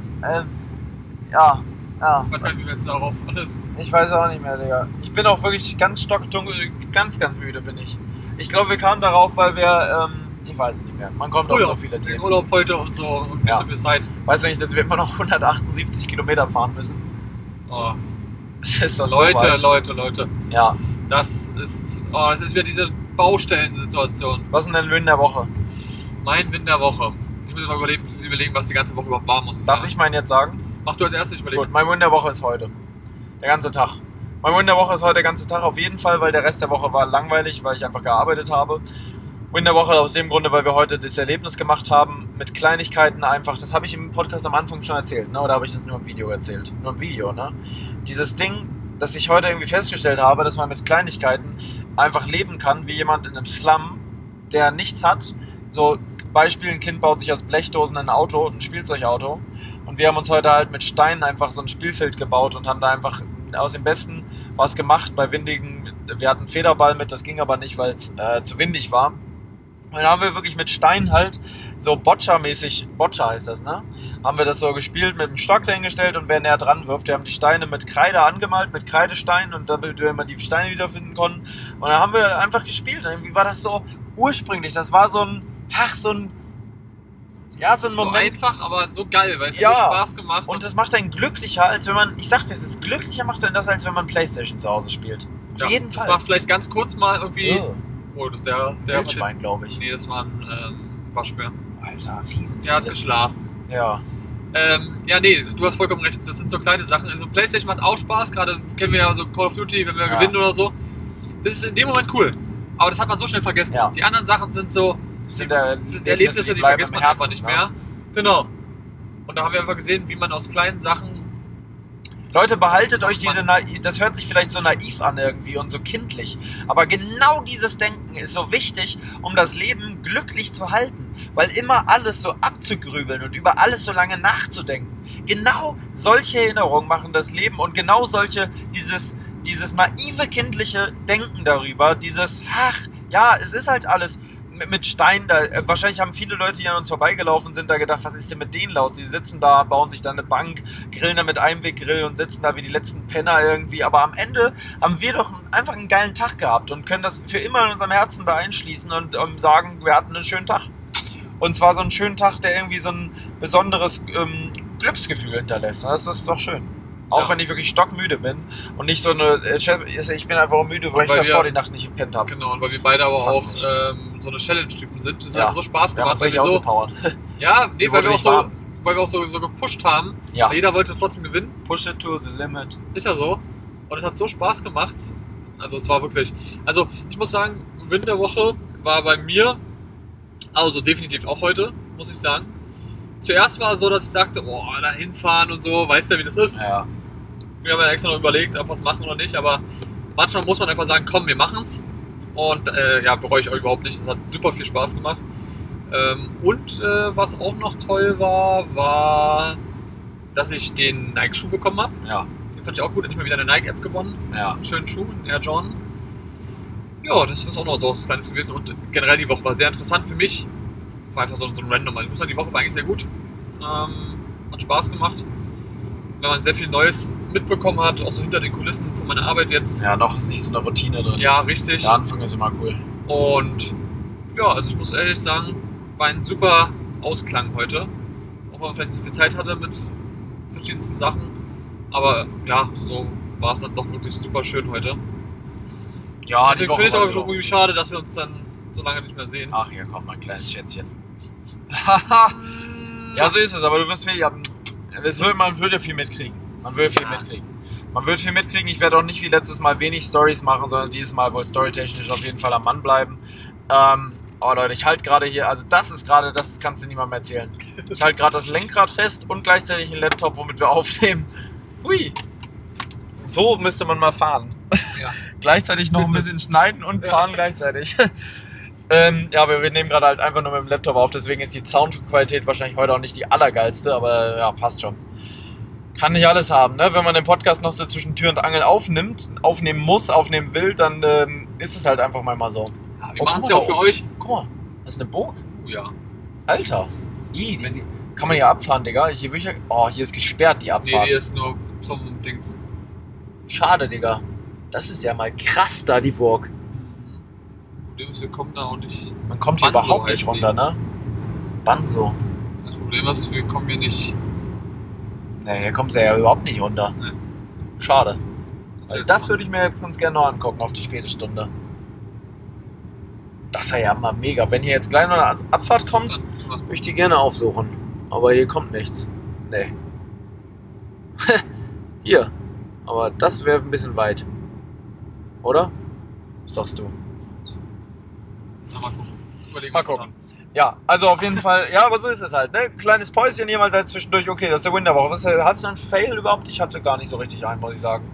Ja. Ich weiß gar nicht, wie wir jetzt darauf alles. Ich weiß auch nicht mehr, Digga. Ich bin auch wirklich ganz stockdunkel, ganz müde bin ich. Ich glaube, wir kamen darauf, weil wir, ich weiß es nicht mehr. Man kommt auf so viele den Themen. Urlaub heute und so und nicht Ja. so viel Zeit. Weißt du nicht, dass wir immer noch 178 Kilometer fahren müssen? Oh. Es ist doch Leute. Ja. Das ist wieder diese Baustellensituation. Was ist denn dein Win der Woche? Mein Win der Woche. Ich muss mal überlegen, was die ganze Woche überhaupt war, muss ich sagen. Darf ich meinen jetzt sagen? Mach du als erstes, ich überlege. Gut, mein Win der Woche ist heute. Der ganze Tag. Mein Win der Woche ist heute der ganze Tag auf jeden Fall, weil der Rest der Woche war langweilig, weil ich einfach gearbeitet habe. Win der Woche aus dem Grunde, weil wir heute das Erlebnis gemacht haben, mit Kleinigkeiten einfach, das habe ich im Podcast am Anfang schon erzählt, ne? Oder habe ich das nur im Video erzählt? Nur im Video, ne? Dieses Ding, das ich heute irgendwie festgestellt habe, dass man mit Kleinigkeiten einfach leben kann, wie jemand in einem Slum, der nichts hat. So, Beispiel, ein Kind baut sich aus Blechdosen ein Auto, ein Spielzeugauto. Und wir haben uns heute halt mit Steinen einfach so ein Spielfeld gebaut und haben da einfach aus dem Besten was gemacht. Bei windigen, wir hatten Federball mit, das ging aber nicht, weil es zu windig war. Und dann haben wir wirklich mit Steinen halt so Boccia-mäßig, Boccia heißt das, ne? Haben wir das so gespielt, mit dem Stock dahingestellt und wer näher dran wirft, wir haben die Steine mit Kreide angemalt, mit Kreidesteinen und damit wir immer die Steine wiederfinden konnten. Und dann haben wir einfach gespielt. Und irgendwie war das so ursprünglich, das war so ein Moment. So einfach, aber so geil, weil es hat so Spaß gemacht. Und das macht einen glücklicher, als wenn man, ich sag dir, es ist glücklicher macht einen das, als wenn man Playstation zu Hause spielt. Auf jeden Fall. Das macht vielleicht ganz kurz mal irgendwie... Oh, das ist der Wildschwein, glaube ich. Nee, das war ein Waschbär. Alter, riesen. Der hat geschlafen. Ja. Du hast vollkommen recht. Das sind so kleine Sachen. Also Playstation macht auch Spaß. Gerade kennen wir ja so Call of Duty, wenn wir gewinnen oder so. Das ist in dem Moment cool. Aber das hat man so schnell vergessen. Ja. Die anderen Sachen sind so... Das sind Erlebnisse, die vergisst man einfach nicht mehr. Genau. Und da haben wir einfach gesehen, wie man aus kleinen Sachen... Leute, behaltet euch das hört sich vielleicht so naiv an irgendwie und so kindlich, aber genau dieses Denken ist so wichtig, um das Leben glücklich zu halten, weil immer alles so abzugrübeln und über alles so lange nachzudenken. Genau solche Erinnerungen machen das Leben und genau dieses naive kindliche Denken darüber, es ist halt alles mit Stein, wahrscheinlich haben viele Leute, die an uns vorbeigelaufen sind, da gedacht, was ist denn mit denen los? Die sitzen da, bauen sich da eine Bank, grillen da mit Einweggrill und sitzen da wie die letzten Penner irgendwie. Aber am Ende haben wir doch einfach einen geilen Tag gehabt und können das für immer in unserem Herzen da einschließen und sagen, wir hatten einen schönen Tag. Und zwar so einen schönen Tag, der irgendwie so ein besonderes Glücksgefühl hinterlässt. Das ist doch schön. Auch wenn ich wirklich stockmüde bin und nicht so ich bin einfach müde, weil ich davor die Nacht nicht gepennt habe. Genau, und weil wir beide aber auch so eine Challenge-Typen sind. Das hat so Spaß gemacht. Weil wir so weil wir auch so gepusht haben. Ja. Weil jeder wollte trotzdem gewinnen. Push it to the limit. Ist ja so. Und es hat so Spaß gemacht. Also es war wirklich... Also ich muss sagen, Win der Woche war bei mir, also definitiv auch heute, muss ich sagen. Zuerst war es so, dass ich sagte, da hinfahren und so, weißt du ja, wie das ist. Ja. Wir haben ja extra noch überlegt, ob wir es machen oder nicht, aber manchmal muss man einfach sagen, komm, wir machen's. Und bereue ich euch überhaupt nicht, das hat super viel Spaß gemacht. Was auch noch toll war, dass ich den Nike-Schuh bekommen habe. Ja. Den fand ich auch gut, endlich mal wieder eine Nike-App gewonnen. Ja. Einen schönen Schuh, einen Air Jordan. Ja, das ist auch noch so was Kleines gewesen und generell die Woche war sehr interessant für mich. War einfach so ein Random. Ich muss sagen, die Woche war eigentlich sehr gut. Hat Spaß gemacht. Wenn man sehr viel Neues mitbekommen hat, auch so hinter den Kulissen von meiner Arbeit jetzt. Ja, noch ist nicht so eine Routine drin. Ja, richtig. Der Anfang ist immer cool. Und ja, also ich muss ehrlich sagen, war ein super Ausklang heute. Auch wenn man vielleicht nicht so viel Zeit hatte mit verschiedensten Sachen. Aber ja, so war es dann doch wirklich super schön heute. Ja, deswegen finde ich es aber schon irgendwie schade, dass wir uns dann so lange nicht mehr sehen. Ach, hier kommt mein kleines Schätzchen. Ja, so ist es, aber du wirst man würde viel mitkriegen. Man wird viel mitkriegen. Ich werde auch nicht wie letztes Mal wenig Storys machen, sondern dieses Mal wohl storytechnisch auf jeden Fall am Mann bleiben. Leute, ich halte gerade hier, also das kannst du niemandem erzählen. Ich halte gerade das Lenkrad fest und gleichzeitig einen Laptop, womit wir aufnehmen. Hui. So müsste man mal fahren. Ja. Gleichzeitig noch ein bisschen schneiden und fahren gleichzeitig. Aber wir nehmen gerade halt einfach nur mit dem Laptop auf, deswegen ist die Soundqualität wahrscheinlich heute auch nicht die allergeilste, aber ja, passt schon. Kann nicht alles haben, ne? Wenn man den Podcast noch so zwischen Tür und Angel aufnehmen will, dann ist es halt einfach mal so. Ja, wir machen es ja auch für euch. Guck mal, das ist eine Burg. Oh ja. Alter. Kann man hier abfahren, Digga? Hier ist gesperrt, die Abfahrt. Nee, die ist nur zum Dings. Schade, Digga. Das ist ja mal krass da, die Burg. Wir kommen da auch nicht. Man kommt hier überhaupt nicht runter, ne? Banso. Das Problem ist, wir kommen hier nicht. Ne, hier kommst du ja überhaupt nicht runter. Nee. Schade. Weil das würde ich mir jetzt ganz gerne noch angucken auf die späte Stunde. Das ist ja mal mega. Wenn hier jetzt gleich noch eine Abfahrt kommt, würde ich die gerne aufsuchen. Aber hier kommt nichts. Nee. Hier. Aber das wäre ein bisschen weit. Oder? Was sagst du? Mal gucken. Mal gucken. Ja, also auf jeden Fall, ja, aber so ist es halt, ne? Kleines Päuschen hier mal da zwischendurch, okay, das ist der Winterwoche. Hast du einen Fail überhaupt? Ich hatte gar nicht so richtig einen, muss ich sagen.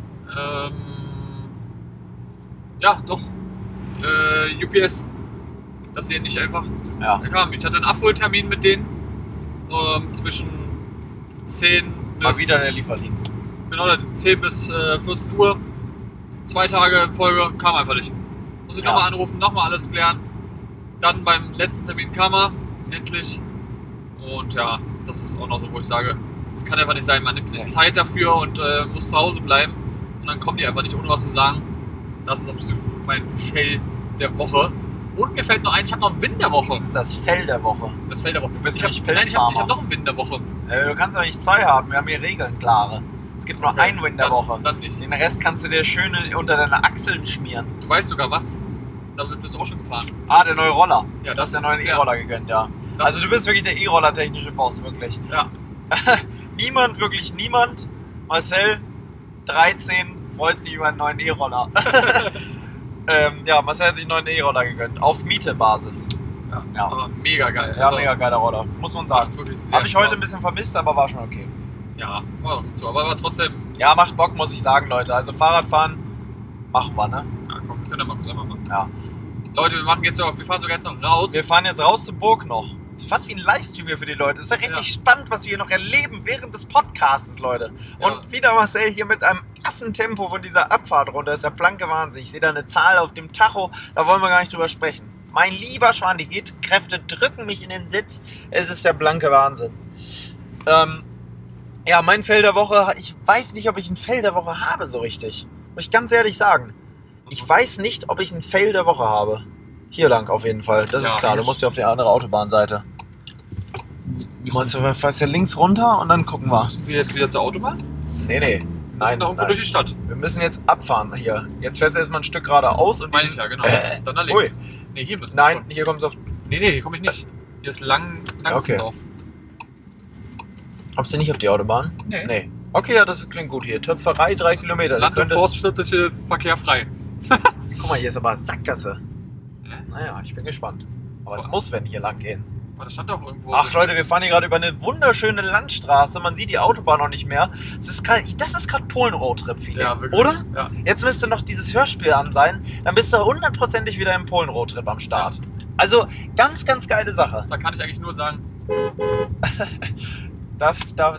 Ja, doch. UPS. Dass sie nicht einfach kamen. Ich hatte einen Abholtermin mit denen zwischen 10 bis... Mal wieder der Lieferdienst. Genau, 10 bis 14 Uhr. 2 Tage in Folge, kam einfach nicht. Muss ich nochmal anrufen, nochmal alles klären. Dann beim letzten Termin kam er, endlich. Und ja, das ist auch noch so, wo ich sage, das kann einfach nicht sein. Man nimmt sich Zeit dafür und muss zu Hause bleiben. Und dann kommen die einfach nicht, ohne was zu sagen. Das ist absolut mein Fail der Woche. Und mir fällt noch ein, ich habe noch einen Win der Woche. Das ist das Fell der Woche. Das Fell der Woche. Du bist nicht Nein, Pilzfarmer. ich hab noch einen Win der Woche. Du kannst doch nicht 2 haben, wir haben hier Regeln, klare. Es gibt nur einen Win der Woche. Dann nicht. Den Rest kannst du dir schön unter deine Achseln schmieren. Du weißt sogar was. Damit bist du auch schon gefahren. Ah, der neue Roller. Ja, du hast den neuen E-Roller gegönnt, ja. Also du bist wirklich der E-Roller-technische Boss, wirklich. Ja. Wirklich niemand, Marcel, 13, freut sich über einen neuen E-Roller. Marcel hat sich einen neuen E-Roller gegönnt. Auf Miete-Basis. Ja. Aber mega geil. Ja, mega geiler Roller, muss man sagen. Habe ich heute ein bisschen vermisst, aber war schon okay. Ja, war gut so. Aber trotzdem... Ja, macht Bock, muss ich sagen, Leute. Also Fahrradfahren machen wir, ne? Ja, komm, können wir mal kurz einmal machen. Ja. Leute, wir fahren sogar jetzt noch raus. Wir fahren jetzt raus zur Burg noch. Das ist fast wie ein Livestream hier für die Leute. Das ist ja richtig spannend, was wir hier noch erleben während des Podcasts, Leute. Und wieder Marcel hier mit einem Affentempo von dieser Abfahrt runter. Das ist der blanke Wahnsinn. Ich sehe da eine Zahl auf dem Tacho, da wollen wir gar nicht drüber sprechen. Mein lieber Schwan, die Kräfte drücken mich in den Sitz. Es ist der blanke Wahnsinn. Mein Fail der Woche, ich weiß nicht, ob ich ein Fail der Woche habe so richtig. Muss ich ganz ehrlich sagen. Ich weiß nicht, ob ich einen Fail der Woche habe. Hier lang auf jeden Fall, das ist klar. Du musst ja auf die andere Autobahnseite. Du fährst ja links runter und dann gucken wir. Müssen wir jetzt wieder zur Autobahn? Nee. Nein, irgendwo durch die Stadt. Wir müssen jetzt abfahren hier. Jetzt fährst du erstmal ein Stück geradeaus und... Meine ich ja, genau. Dann nach links. Ui. Nee, hier müssen wir. Nein, hier kommst du auf... Nee, hier komme ich nicht. Hier ist lang okay. drauf. Kommst du nicht auf die Autobahn? Nee. Okay, ja, das klingt gut hier. Töpferei, 3 Kilometer. Land- und forststädtische Verkehr frei. Guck mal, hier ist aber Sackgasse. Naja, ich bin gespannt. Aber es muss, wenn hier lang gehen. Aber das stand doch irgendwo. Ach Leute, wir fahren hier gerade über eine wunderschöne Landstraße. Man sieht die Autobahn noch nicht mehr. Das ist gerade Polen-Roadtrip-Feeling, ja, wirklich. oder? Ja. Jetzt müsste noch dieses Hörspiel an sein. Dann bist du 100%ig wieder im Polen-Roadtrip am Start. Ja. Also, ganz, ganz geile Sache. Da kann ich eigentlich nur sagen... Da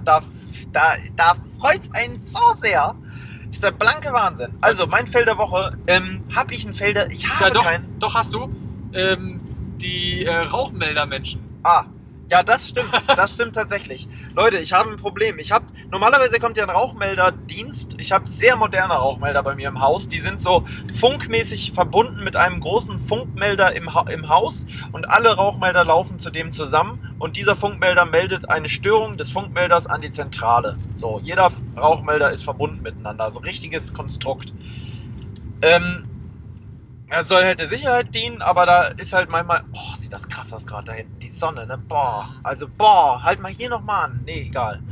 freut's einen so sehr. Ist der blanke Wahnsinn. Also, mein Fail der Woche, habe ich einen Fail der... Ich habe keinen... Doch, hast du. Die Rauchmelder-Menschen. Ja, das stimmt. Das stimmt tatsächlich. Leute, ich habe ein Problem. Normalerweise kommt ja ein Rauchmelderdienst. Ich habe sehr moderne Rauchmelder bei mir im Haus. Die sind so funkmäßig verbunden mit einem großen Funkmelder im Haus. Und alle Rauchmelder laufen zudem zusammen. Und dieser Funkmelder meldet eine Störung des Funkmelders an die Zentrale. So, jeder Rauchmelder ist verbunden miteinander. Also richtiges Konstrukt. Es soll halt der Sicherheit dienen, aber da ist halt manchmal... Oh, sieht das krass aus gerade da hinten. Die Sonne, ne? Halt mal hier nochmal an. Nee, egal.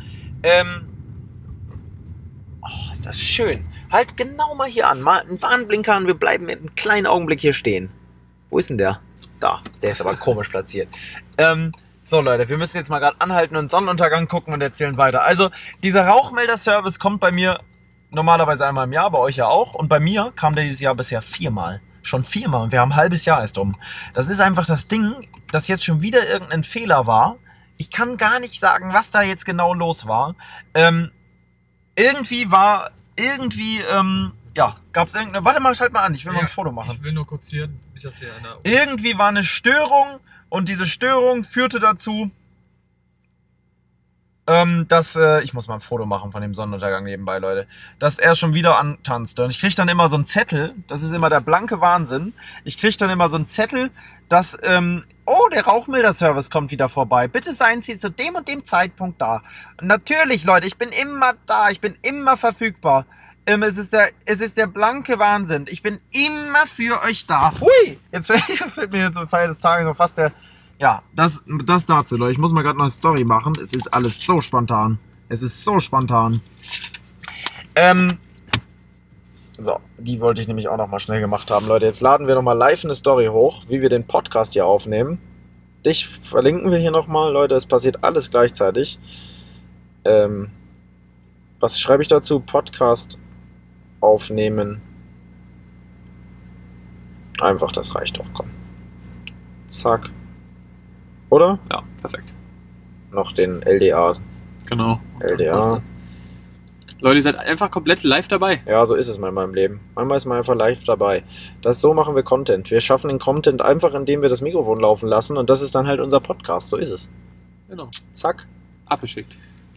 Ist das schön. Halt genau mal hier an. Mal einen Warnblinker an. Wir bleiben mit einem kleinen Augenblick hier stehen. Wo ist denn der? Da. Der ist aber komisch platziert. So Leute, wir müssen jetzt mal gerade anhalten und Sonnenuntergang gucken und erzählen weiter. Also, dieser Rauchmelder-Service kommt bei mir normalerweise einmal im Jahr, bei euch ja auch. Und bei mir kam der dieses Jahr bisher 4-mal. Schon 4-mal und wir haben ein halbes Jahr erst um. Das ist einfach das Ding, dass jetzt schon wieder irgendein Fehler war. Ich kann gar nicht sagen, was da jetzt genau los war. Gab es irgendeine... Warte mal, schalt mal an, ich will mal ein Foto machen. Ich will nur kurz hier, nicht dass hier einer... Irgendwie war eine Störung und diese Störung führte dazu, ich muss mal ein Foto machen von dem Sonnenuntergang nebenbei, Leute, dass er schon wieder antanzte. Und ich kriege dann immer so einen Zettel, das ist immer der blanke Wahnsinn, ich kriege dann immer so einen Zettel, dass, der Rauchmelder-Service kommt wieder vorbei. Bitte seien Sie zu dem und dem Zeitpunkt da. Und natürlich, Leute, ich bin immer da, ich bin immer verfügbar. Es ist der blanke Wahnsinn. Ich bin immer für euch da. Hui! Jetzt fällt mir zur Feier des Tages noch fast der... Ja, das dazu, Leute. Ich muss mal gerade noch eine Story machen. Es ist alles so spontan. So, die wollte ich nämlich auch noch mal schnell gemacht haben. Leute, jetzt laden wir noch mal live eine Story hoch, wie wir den Podcast hier aufnehmen. Dich verlinken wir hier noch mal, Leute. Es passiert alles gleichzeitig. Was schreibe ich dazu? Podcast aufnehmen. Einfach, das reicht doch, komm. Zack. Oder? Ja, perfekt. Noch den LDA. Genau. LDA. Leute, ihr seid einfach komplett live dabei. Ja, so ist es mal in meinem Leben. Manchmal ist man einfach live dabei. So machen wir Content. Wir schaffen den Content einfach, indem wir das Mikrofon laufen lassen und das ist dann halt unser Podcast. So ist es. Genau. Zack. Abgeschickt.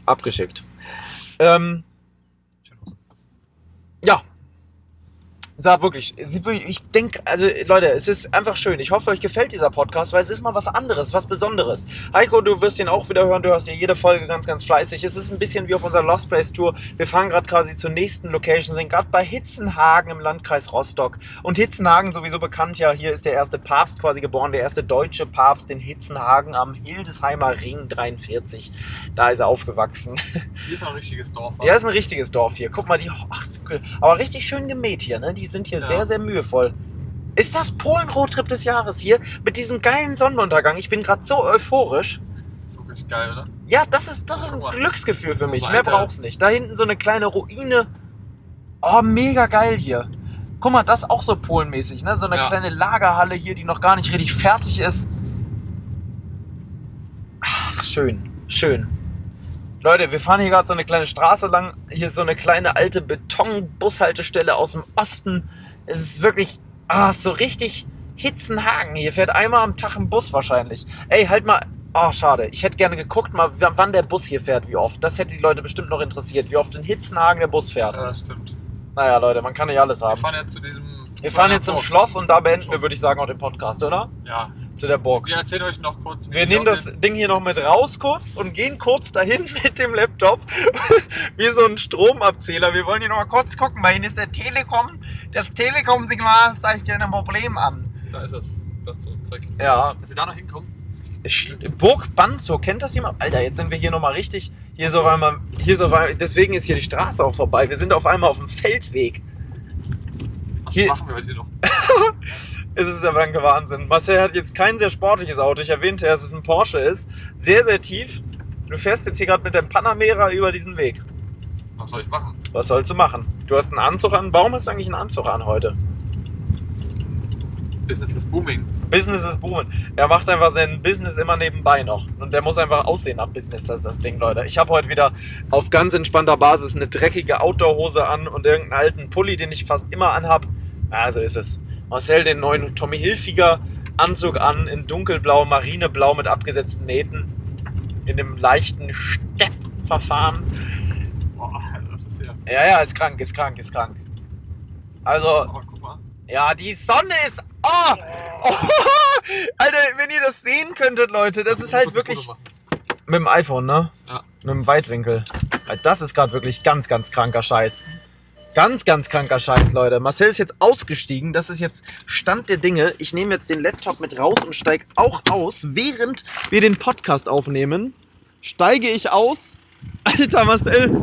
Ja. Ja, wirklich. Ich denke, also Leute, es ist einfach schön. Ich hoffe, euch gefällt dieser Podcast, weil es ist mal was anderes, was Besonderes. Heiko, du wirst ihn auch wieder hören. Du hörst ja jede Folge ganz, ganz fleißig. Es ist ein bisschen wie auf unserer Lost Place Tour. Wir fahren gerade quasi zur nächsten Location, sind gerade bei Hitzenhagen im Landkreis Rostock. Und Hitzenhagen sowieso bekannt, ja, hier ist der erste Papst quasi geboren, der erste deutsche Papst in Hitzenhagen am Hildesheimer Ring 43. Da ist er aufgewachsen. Hier ist ein richtiges Dorf. Ja, ist ein richtiges Dorf hier. Guck mal, aber richtig schön gemäht hier, ne? Die sind hier sehr, sehr mühevoll. Ist das Polen-Roadtrip des Jahres hier? Mit diesem geilen Sonnenuntergang. Ich bin gerade so euphorisch. So richtig geil, oder? Ja, das ist ein Glücksgefühl für mich. Mehr braucht's nicht. Da hinten so eine kleine Ruine. Oh, mega geil hier. Guck mal, das ist auch so polenmäßig, ne? So eine kleine Lagerhalle hier, die noch gar nicht richtig fertig ist. Ach, schön. Leute, wir fahren hier gerade so eine kleine Straße lang. Hier ist so eine kleine alte Betonbushaltestelle aus dem Osten. Es ist wirklich, so richtig Hitzenhagen. Hier fährt einmal am Tag ein Bus wahrscheinlich. Ey, halt mal, schade. Ich hätte gerne geguckt, mal, wann der Bus hier fährt, wie oft. Das hätte die Leute bestimmt noch interessiert, wie oft in Hitzenhagen der Bus fährt. Ja, das stimmt. Naja, Leute, man kann nicht alles haben. Wir fahren jetzt zum Schloss und da beenden wir, würde ich sagen, auch den Podcast, oder? Ja. Zu der Burg. Wir erzählen euch noch kurz. Wir nehmen das Ding hier noch mit raus kurz und gehen kurz dahin mit dem Laptop. Wie so ein Stromabzähler. Wir wollen hier noch mal kurz gucken, weil hier ist der Telekom. Das Telekom-Signal zeigt hier ein Problem an. Da ist es. Das so Zeug. Ja. Dass wir da noch hinkommen. Burg Banzow, kennt das jemand? Alter, jetzt sind wir hier nochmal richtig. Hier ist auf einmal, deswegen ist hier die Straße auch vorbei. Wir sind auf einmal auf dem Feldweg. Was machen wir heute hier noch? Es ist der blanke Wahnsinn. Marcel hat jetzt kein sehr sportliches Auto. Ich erwähnte, dass es ein Porsche ist. Sehr, sehr tief. Du fährst jetzt hier gerade mit dem Panamera über diesen Weg. Was soll ich machen? Was sollst du machen? Du hast einen Anzug an. Warum hast du eigentlich einen Anzug an heute? Business is booming. Business is booming. Er macht einfach sein Business immer nebenbei noch. Und der muss einfach aussehen nach Business, das ist das Ding, Leute. Ich habe heute wieder auf ganz entspannter Basis eine dreckige Outdoor-Hose an und irgendeinen alten Pulli, den ich fast immer anhab. Ja, so ist es. Marcel den neuen Tommy Hilfiger Anzug an, in dunkelblau, marineblau mit abgesetzten Nähten. In dem leichten Steppverfahren. Boah, das ist ja... Ja, ist krank. Also, Aber guck mal. ja, die Sonne ist... Oh! Alter, wenn ihr das sehen könntet, Leute, das ist halt wirklich... Mit dem iPhone, ne? Ja. Mit dem Weitwinkel. Das ist gerade wirklich ganz, ganz kranker Scheiß. Ganz, ganz kranker Scheiß, Leute. Marcel ist jetzt ausgestiegen. Das ist jetzt Stand der Dinge. Ich nehme jetzt den Laptop mit raus und steige auch aus. Während wir den Podcast aufnehmen, steige ich aus. Alter, Marcel.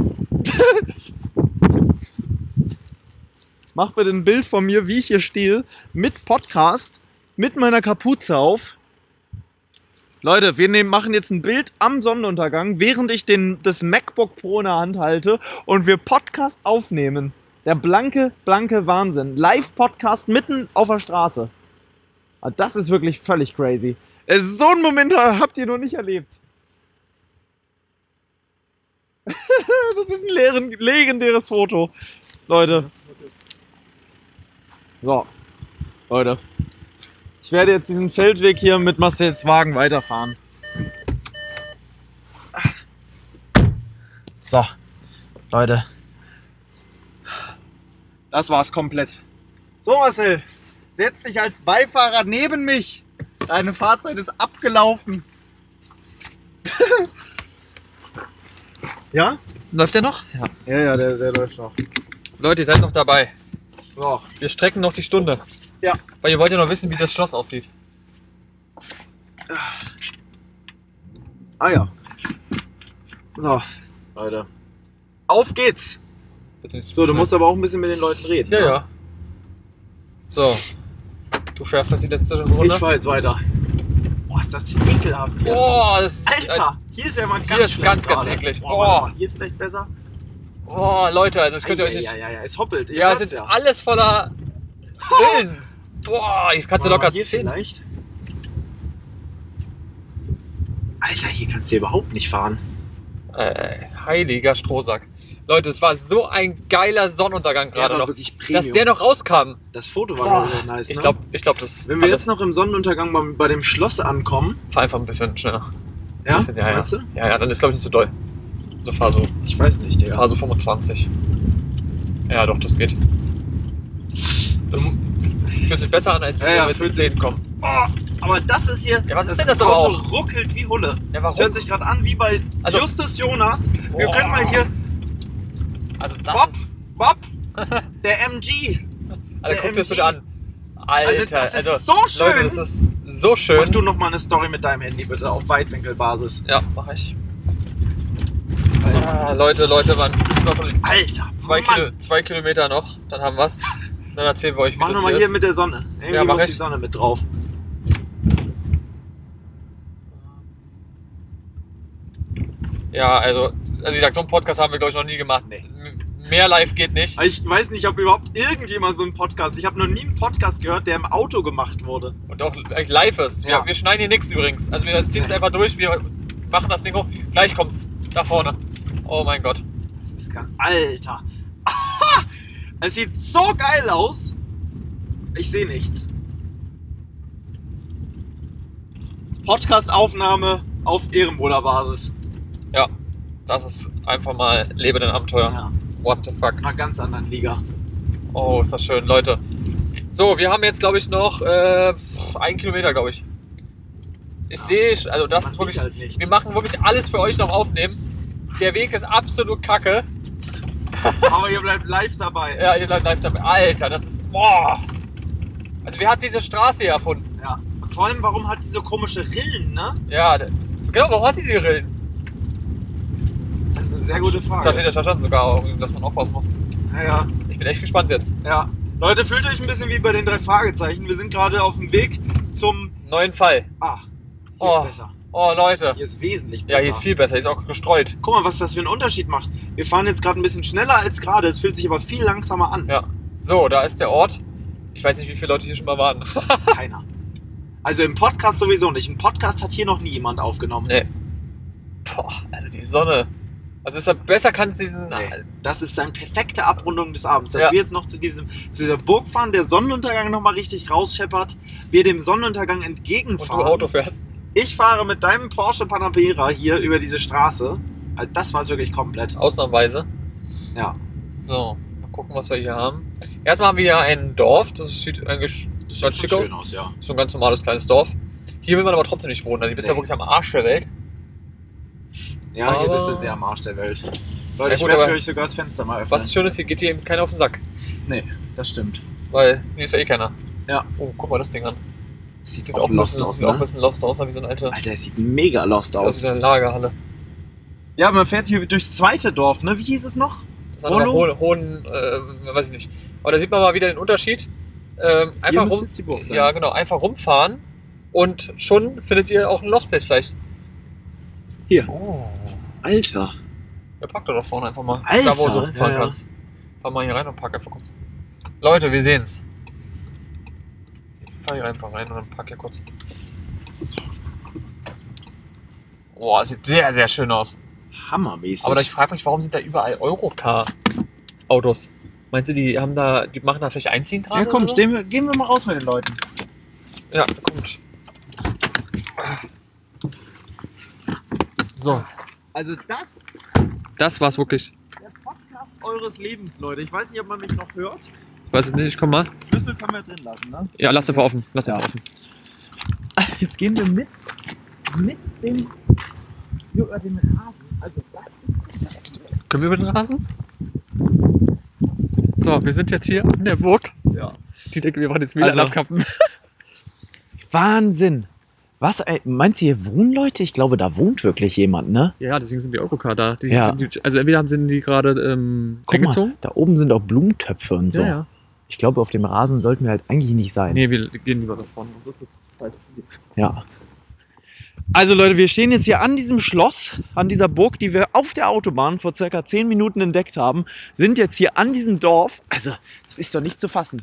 Mach bitte ein Bild von mir, wie ich hier stehe. Mit Podcast. Mit meiner Kapuze auf. Leute, wir machen jetzt ein Bild am Sonnenuntergang, während ich das MacBook Pro in der Hand halte und wir Podcast aufnehmen. Der blanke Wahnsinn. Live-Podcast mitten auf der Straße. Das ist wirklich völlig crazy. So einen Moment habt ihr noch nicht erlebt. Das ist ein legendäres Foto. Leute. So. Leute. Ich werde jetzt diesen Feldweg hier mit Marcels Wagen weiterfahren. So, Leute. Das war's komplett. So, Marcel, setz dich als Beifahrer neben mich. Deine Fahrzeit ist abgelaufen. Ja? Läuft der noch? Ja. Ja, der läuft noch. Leute, ihr seid noch dabei. So. Wir strecken noch die Stunde. Ja. Weil ihr wollt ja noch wissen, wie das Schloss aussieht. Ah ja. So, Leute. Auf geht's! Bitte nicht zu So, du schnell. musst aber auch ein bisschen mit den Leuten reden. Ja, ne? ja. So. Du fährst jetzt die letzte Runde. Ich fahr jetzt weiter. Boah, ist das ekelhaft hier. Oh, das ist... Alter, hier ist ja mal ganz Hier ist schlecht ganz gerade. eklig. Boah, warte mal, hier vielleicht besser. Oh, Leute, also das könnt ihr euch nicht... Ja, es hoppelt. Ihr Ja, es hört's sind alles voller Rillen. Boah, ich kann so Warte mal, locker hier 10. vielleicht. Alter, hier kannst du überhaupt nicht fahren. Heiliger Strohsack. Leute, es war so ein geiler Sonnenuntergang Der gerade war noch. wirklich Premium. Dass der noch rauskam. Das Foto war Boah, wirklich nice, ich ne? glaube, das... Wenn wir jetzt noch im Sonnenuntergang bei dem Schloss ankommen, Fahr einfach ein bisschen schneller. ja, Ein bisschen, ja, meinst du? Ja, dann ist glaube ich nicht so doll. So fahr so. Ich weiß nicht, Digga. Fahr so 25. Ja, doch, das geht. Das fühlt sich besser an, als wenn Ja, wir ja, mit fühlt 10 kommen. Oh, aber das ist hier. Ja, was ist denn das aber Auto auch? ruckelt wie Hulle. Ja, Das hört sich gerade an wie bei Also- Justus Jonas. Wir Boah. können mal hier. Also das Bob, ist... Bob, der MG. Also der guck dir das MG. bitte an. Alter, Also das ist so schön. Leute, das ist so schön. Mach du noch mal eine Story mit deinem Handy bitte auf Weitwinkelbasis. Ja, mach ich. Alter, Ah, Leute, Mann. Alter 2 Kilometer noch, dann haben wir's. Dann erzählen wir euch, wie Mach das noch mal hier hier ist. mit der Sonne. Irgendwie Ja, mach muss ich. die Sonne mit drauf. Ja, also wie gesagt, so einen Podcast haben wir, glaube ich, noch nie gemacht. Nee. Mehr live geht nicht. Ich weiß nicht, ob überhaupt irgendjemand so einen Podcast. Ich habe noch nie einen Podcast gehört, der im Auto gemacht wurde. Und auch live ist. Ja. Wir schneiden hier nichts übrigens. Also wir ziehen es einfach durch, wir machen das Ding hoch. Gleich kommt's da vorne. Oh mein Gott. Das ist ganz. Alter! Aha! Es sieht so geil aus. Ich sehe nichts. Podcast-Aufnahme auf Ehrenbruderbasis. Ja, das ist einfach mal Leben in Abenteuer. Ja, What the fuck. in einer ganz anderen Liga. Oh, ist das schön, Leute. So, wir haben jetzt, glaube ich, noch 1 Kilometer, glaube ich. Ich sehe, also das Man ist wirklich, sieht halt nichts. wir machen wirklich alles für euch noch aufnehmen. Der Weg ist absolut kacke. Aber ihr bleibt live dabei. Ja, ihr bleibt live dabei. Alter, das ist, boah. Also wer hat diese Straße hier erfunden? Ja. Vor allem, warum hat die so komische Rillen, ne? Ja, genau, warum hat die Rillen? Das ist eine sehr gute Da steht Frage. ja schon sogar, dass man aufpassen muss. Ja. Ich bin echt gespannt jetzt. Ja. Leute, fühlt euch ein bisschen wie bei den 3 Fragezeichen. Wir sind gerade auf dem Weg zum... Neuen Fall. Ah, hier Oh. ist besser. Oh, Leute. Hier ist wesentlich besser. Ja, hier ist viel besser. Hier ist auch gestreut. Guck mal, was das für einen Unterschied macht. Wir fahren jetzt gerade ein bisschen schneller als gerade. Es fühlt sich aber viel langsamer an. Ja. So, da ist der Ort. Ich weiß nicht, wie viele Leute hier schon mal waren. Keiner. Also im Podcast sowieso nicht. Im Podcast hat hier noch nie jemand aufgenommen. Nee. Boah, also die Sonne. Also ist ja besser kann es diesen... Nee. Das ist eine perfekte Abrundung des Abends. Dass Ja. wir jetzt noch zu dieser Burg fahren, der Sonnenuntergang nochmal richtig rausscheppert, wir dem Sonnenuntergang Und du entgegenfahren. Auto fährst. Ich fahre mit deinem Porsche Panamera hier über diese Straße. Also das war es wirklich komplett. Ausnahmsweise. Ja. So, mal gucken, was wir hier haben. Erstmal haben wir hier ein Dorf. Das sieht eigentlich ganz schick aus. Schön aus, ja. So ein ganz normales kleines Dorf. Hier will man aber trotzdem nicht wohnen. Also, du bist ja Nee. wirklich am Arsch der Welt. Ja, hier Aber- bist du sehr am Arsch der Welt. Leute, Ja, ich gut, werde aber für euch sogar das Fenster mal öffnen. Was schön ist, hier geht hier eben keiner auf den Sack. Nee, das stimmt. Weil hier ist ja eh keiner. Ja. Oh, guck mal das Ding an. Sieht Sieht auch ein lost bisschen, aus, sieht auch ein ne? bisschen lost aus, wie so ein alter. Alter, es sieht mega lost Sieht aus aus. wie so eine Lagerhalle. Ja, man fährt hier durchs zweite Dorf, ne? Wie hieß es noch? Das andere Holo? hohen, weiß ich nicht. Aber da sieht man mal wieder den Unterschied. Einfach müsste jetzt die Burg sein. Ja, genau. Einfach rumfahren und schon findet ihr auch einen Lost Place vielleicht. Hier. Oh. Alter. Ja, pack doch vorne einfach mal. Alter, Da, wo du rumfahren ja, ja. kannst. Fahr mal hier rein und pack einfach kurz. Leute, wir sehen's. Ich fahr hier einfach rein und dann pack hier kurz. Boah, sieht sehr, sehr schön aus. Hammermäßig. Aber ich frage mich, warum sind da überall Eurocar-Autos? Meinst du, die machen da vielleicht einziehen gerade? ja, komm, oder so? gehen wir mal raus mit den Leuten. Ja, kommt. So, Also das war's wirklich. der Podcast eures Lebens, Leute. Ich weiß nicht, ob man mich noch hört. Weiß ich nicht, ich komm mal. Schlüssel können wir drin lassen, ne? Ja, lass einfach offen. Lass Ja. einfach offen. Jetzt gehen wir mit dem über den Hafen. Also das Können wir mit dem Rasen? So, wir sind jetzt hier an der Burg. Ja. Die denken, wir machen jetzt wieder abkappen. Wahnsinn. Was, ey, meinst du, hier wohnen Leute? Ich glaube, da wohnt wirklich jemand, ne? Ja, deswegen sind die Eurocar da. Ja. Also entweder sind die gerade Guck eingezogen. mal, da oben sind auch Blumentöpfe und so. Ja. Ich glaube, auf dem Rasen sollten wir halt eigentlich nicht sein. Nee, wir gehen lieber da vorne. Das ist weit. Ja. Also Leute, wir stehen jetzt hier an diesem Schloss, an dieser Burg, die wir auf der Autobahn vor circa 10 Minuten entdeckt haben, sind jetzt hier an diesem Dorf. Also, das ist doch nicht zu fassen.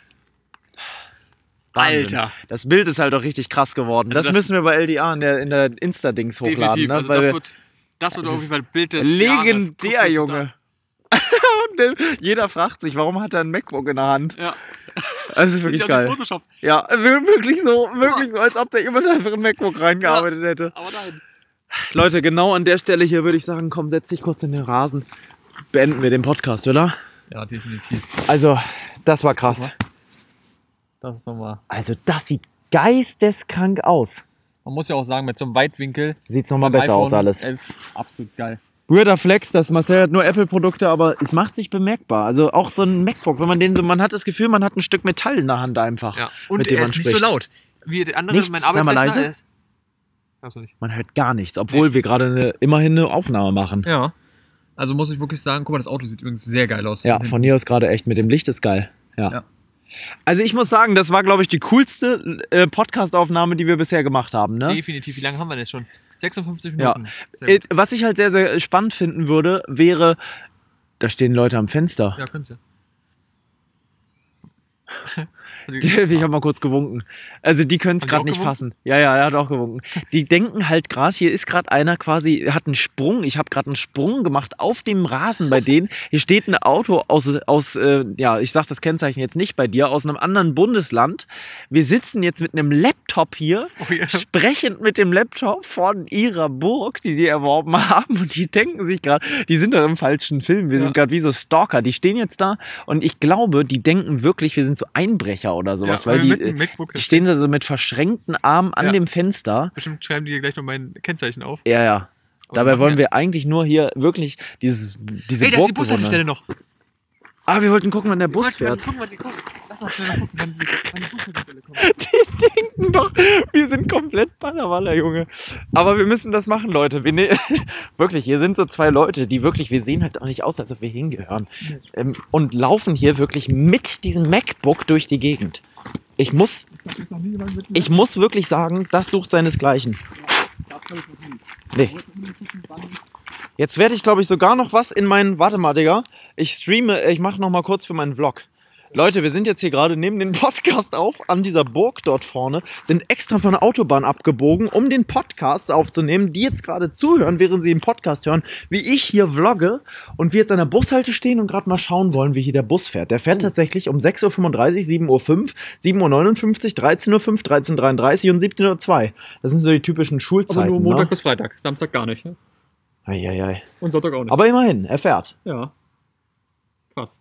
Wahnsinn. Alter. Das Bild ist halt auch richtig krass geworden. Also das müssen wir bei LDA in der Insta-Dings hochladen. Definitiv. Ne? Also Weil das wird auf jeden Fall ein Bild des legendär, Jahres. Junge. Und jeder fragt sich, warum hat er ein MacBook in der Hand? Ja. Das ist wirklich geil. Photoshop. Ja, wirklich so, als ob da jemand einfach in ein MacBook reingearbeitet hätte. Aber nein. Leute, genau an der Stelle hier würde ich sagen, komm, setz dich kurz in den Rasen. Beenden wir den Podcast, oder? Ja, definitiv. Also, das war krass. Das ist nochmal. Also, das sieht geisteskrank aus. Man muss ja auch sagen, mit so einem Weitwinkel. Sieht's nochmal beim besser iPhone aus alles. 11, absolut geil. Weirder Flex, das Marcel hat nur Apple-Produkte, aber es macht sich bemerkbar. Also auch so ein MacBook, wenn man den so, man hat das Gefühl, man hat ein Stück Metall in der Hand einfach. Ja. Und mit dem er man ist nicht spricht. so laut. Wie der andere, Nichts? mein Sei mal Arbeitsrechner leise. ist. Hörst du nicht? Man hört gar nichts, obwohl wir gerade immerhin eine Aufnahme machen. Ja. Also muss ich wirklich sagen, guck mal, das Auto sieht übrigens sehr geil aus. Ja, von hier aus gerade echt mit dem Licht ist geil. Ja. Ja. Also ich muss sagen, das war, glaube ich, die coolste Podcast-Aufnahme, die wir bisher gemacht haben. Ne? Definitiv. Wie lange haben wir das schon? 56 Ja. Minuten. Sehr gut. Was ich halt sehr, sehr spannend finden würde, wäre, da stehen Leute am Fenster. Ja, könnt's ja. Ich habe mal kurz gewunken. Also die können es Haben die gerade auch nicht gewunken? fassen. Ja, er hat auch gewunken. Die denken halt gerade, hier ist gerade einer quasi, hat einen Sprung. Ich habe gerade einen Sprung gemacht auf dem Rasen bei denen. Hier steht ein Auto aus ja, ich sag das Kennzeichen jetzt nicht bei dir, aus einem anderen Bundesland. Wir sitzen jetzt mit einem Laptop hier, Oh ja. sprechend mit dem Laptop von ihrer Burg, die erworben haben. Und die denken sich gerade, die sind doch im falschen Film. Wir sind gerade wie so Stalker. Die stehen jetzt da und ich glaube, die denken wirklich, wir sind so Einbrecher oder sowas, Ja, weil mit die dem MacBook die stehen da so mit verschränkten Armen an Ja. dem Fenster. Bestimmt schreiben die hier gleich noch mein Kennzeichen auf. Ja. Und Dabei machen wollen wir eigentlich nur hier wirklich diese Ey, da ist die Burg Bushaltestelle bewundern. noch. Ah, wir wollten gucken, wann der Bus fährt. Guck mal, die kommen. Lass mal schnell gucken, wann die Bushaltestelle kommt. Die denken doch, wir sind komplett Ballerwaller, Junge. Aber wir müssen das machen, Leute. Wirklich, hier sind so zwei Leute, die wirklich, wir sehen halt auch nicht aus, als ob wir hingehören. Und laufen hier wirklich mit diesem MacBook durch die Gegend. Ich muss wirklich sagen, das sucht seinesgleichen. Nee. Jetzt werde ich, glaube ich, sogar noch was in meinen... Warte mal, Digga. Ich mache noch mal kurz für meinen Vlog. Leute, wir sind jetzt hier gerade neben den Podcast auf, an dieser Burg dort vorne, sind extra von der Autobahn abgebogen, um den Podcast aufzunehmen, die jetzt gerade zuhören, während sie den Podcast hören, wie ich hier vlogge und wir jetzt an der Bushalte stehen und gerade mal schauen wollen, wie hier der Bus fährt. Der fährt tatsächlich um 6.35 Uhr, 7.05 Uhr, 7.59 Uhr, 13.05 Uhr, 13.33 Uhr und 17.02 Uhr. Das sind so die typischen Schulzeiten. Aber nur Montag ne? bis Freitag. Samstag gar nicht. Ne? Eieiei. Und Sonntag auch nicht. Aber immerhin, er fährt. ja. Krass.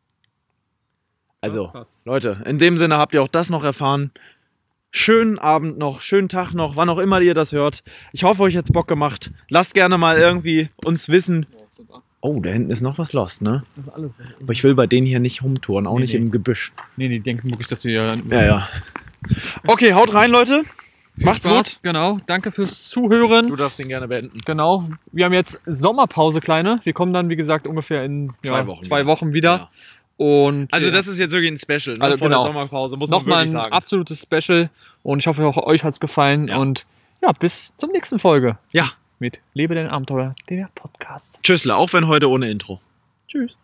Also, Krass. Leute, in dem Sinne habt ihr auch das noch erfahren. Schönen Abend noch, schönen Tag noch, wann auch immer ihr das hört. Ich hoffe, euch hat's Bock gemacht. Lasst gerne mal irgendwie uns wissen. Oh, da hinten ist noch was los, ne? Das ist alles. Aber ich will bei denen hier nicht rumtouren, auch Nee, nicht nee. im Gebüsch. Nee, die denken wirklich, dass wir. Ja. Okay, haut rein, Leute. Macht's gut. Genau. Danke fürs Zuhören. Du darfst den gerne beenden. Genau. Wir haben jetzt Sommerpause, kleine. Wir kommen dann, wie gesagt, ungefähr in 2 Wochen wieder. Ja. Und Also das ist jetzt wirklich ein Special, ne? Also Vor genau. der Sommerpause, muss man nochmal wirklich ein sagen. absolutes Special. Und ich hoffe, auch euch hat's gefallen. Ja. Und ja, bis zum nächsten Folge Ja, mit Lebe dein Abenteuer, der Podcast. tschüssle, auch wenn heute ohne Intro. Tschüss.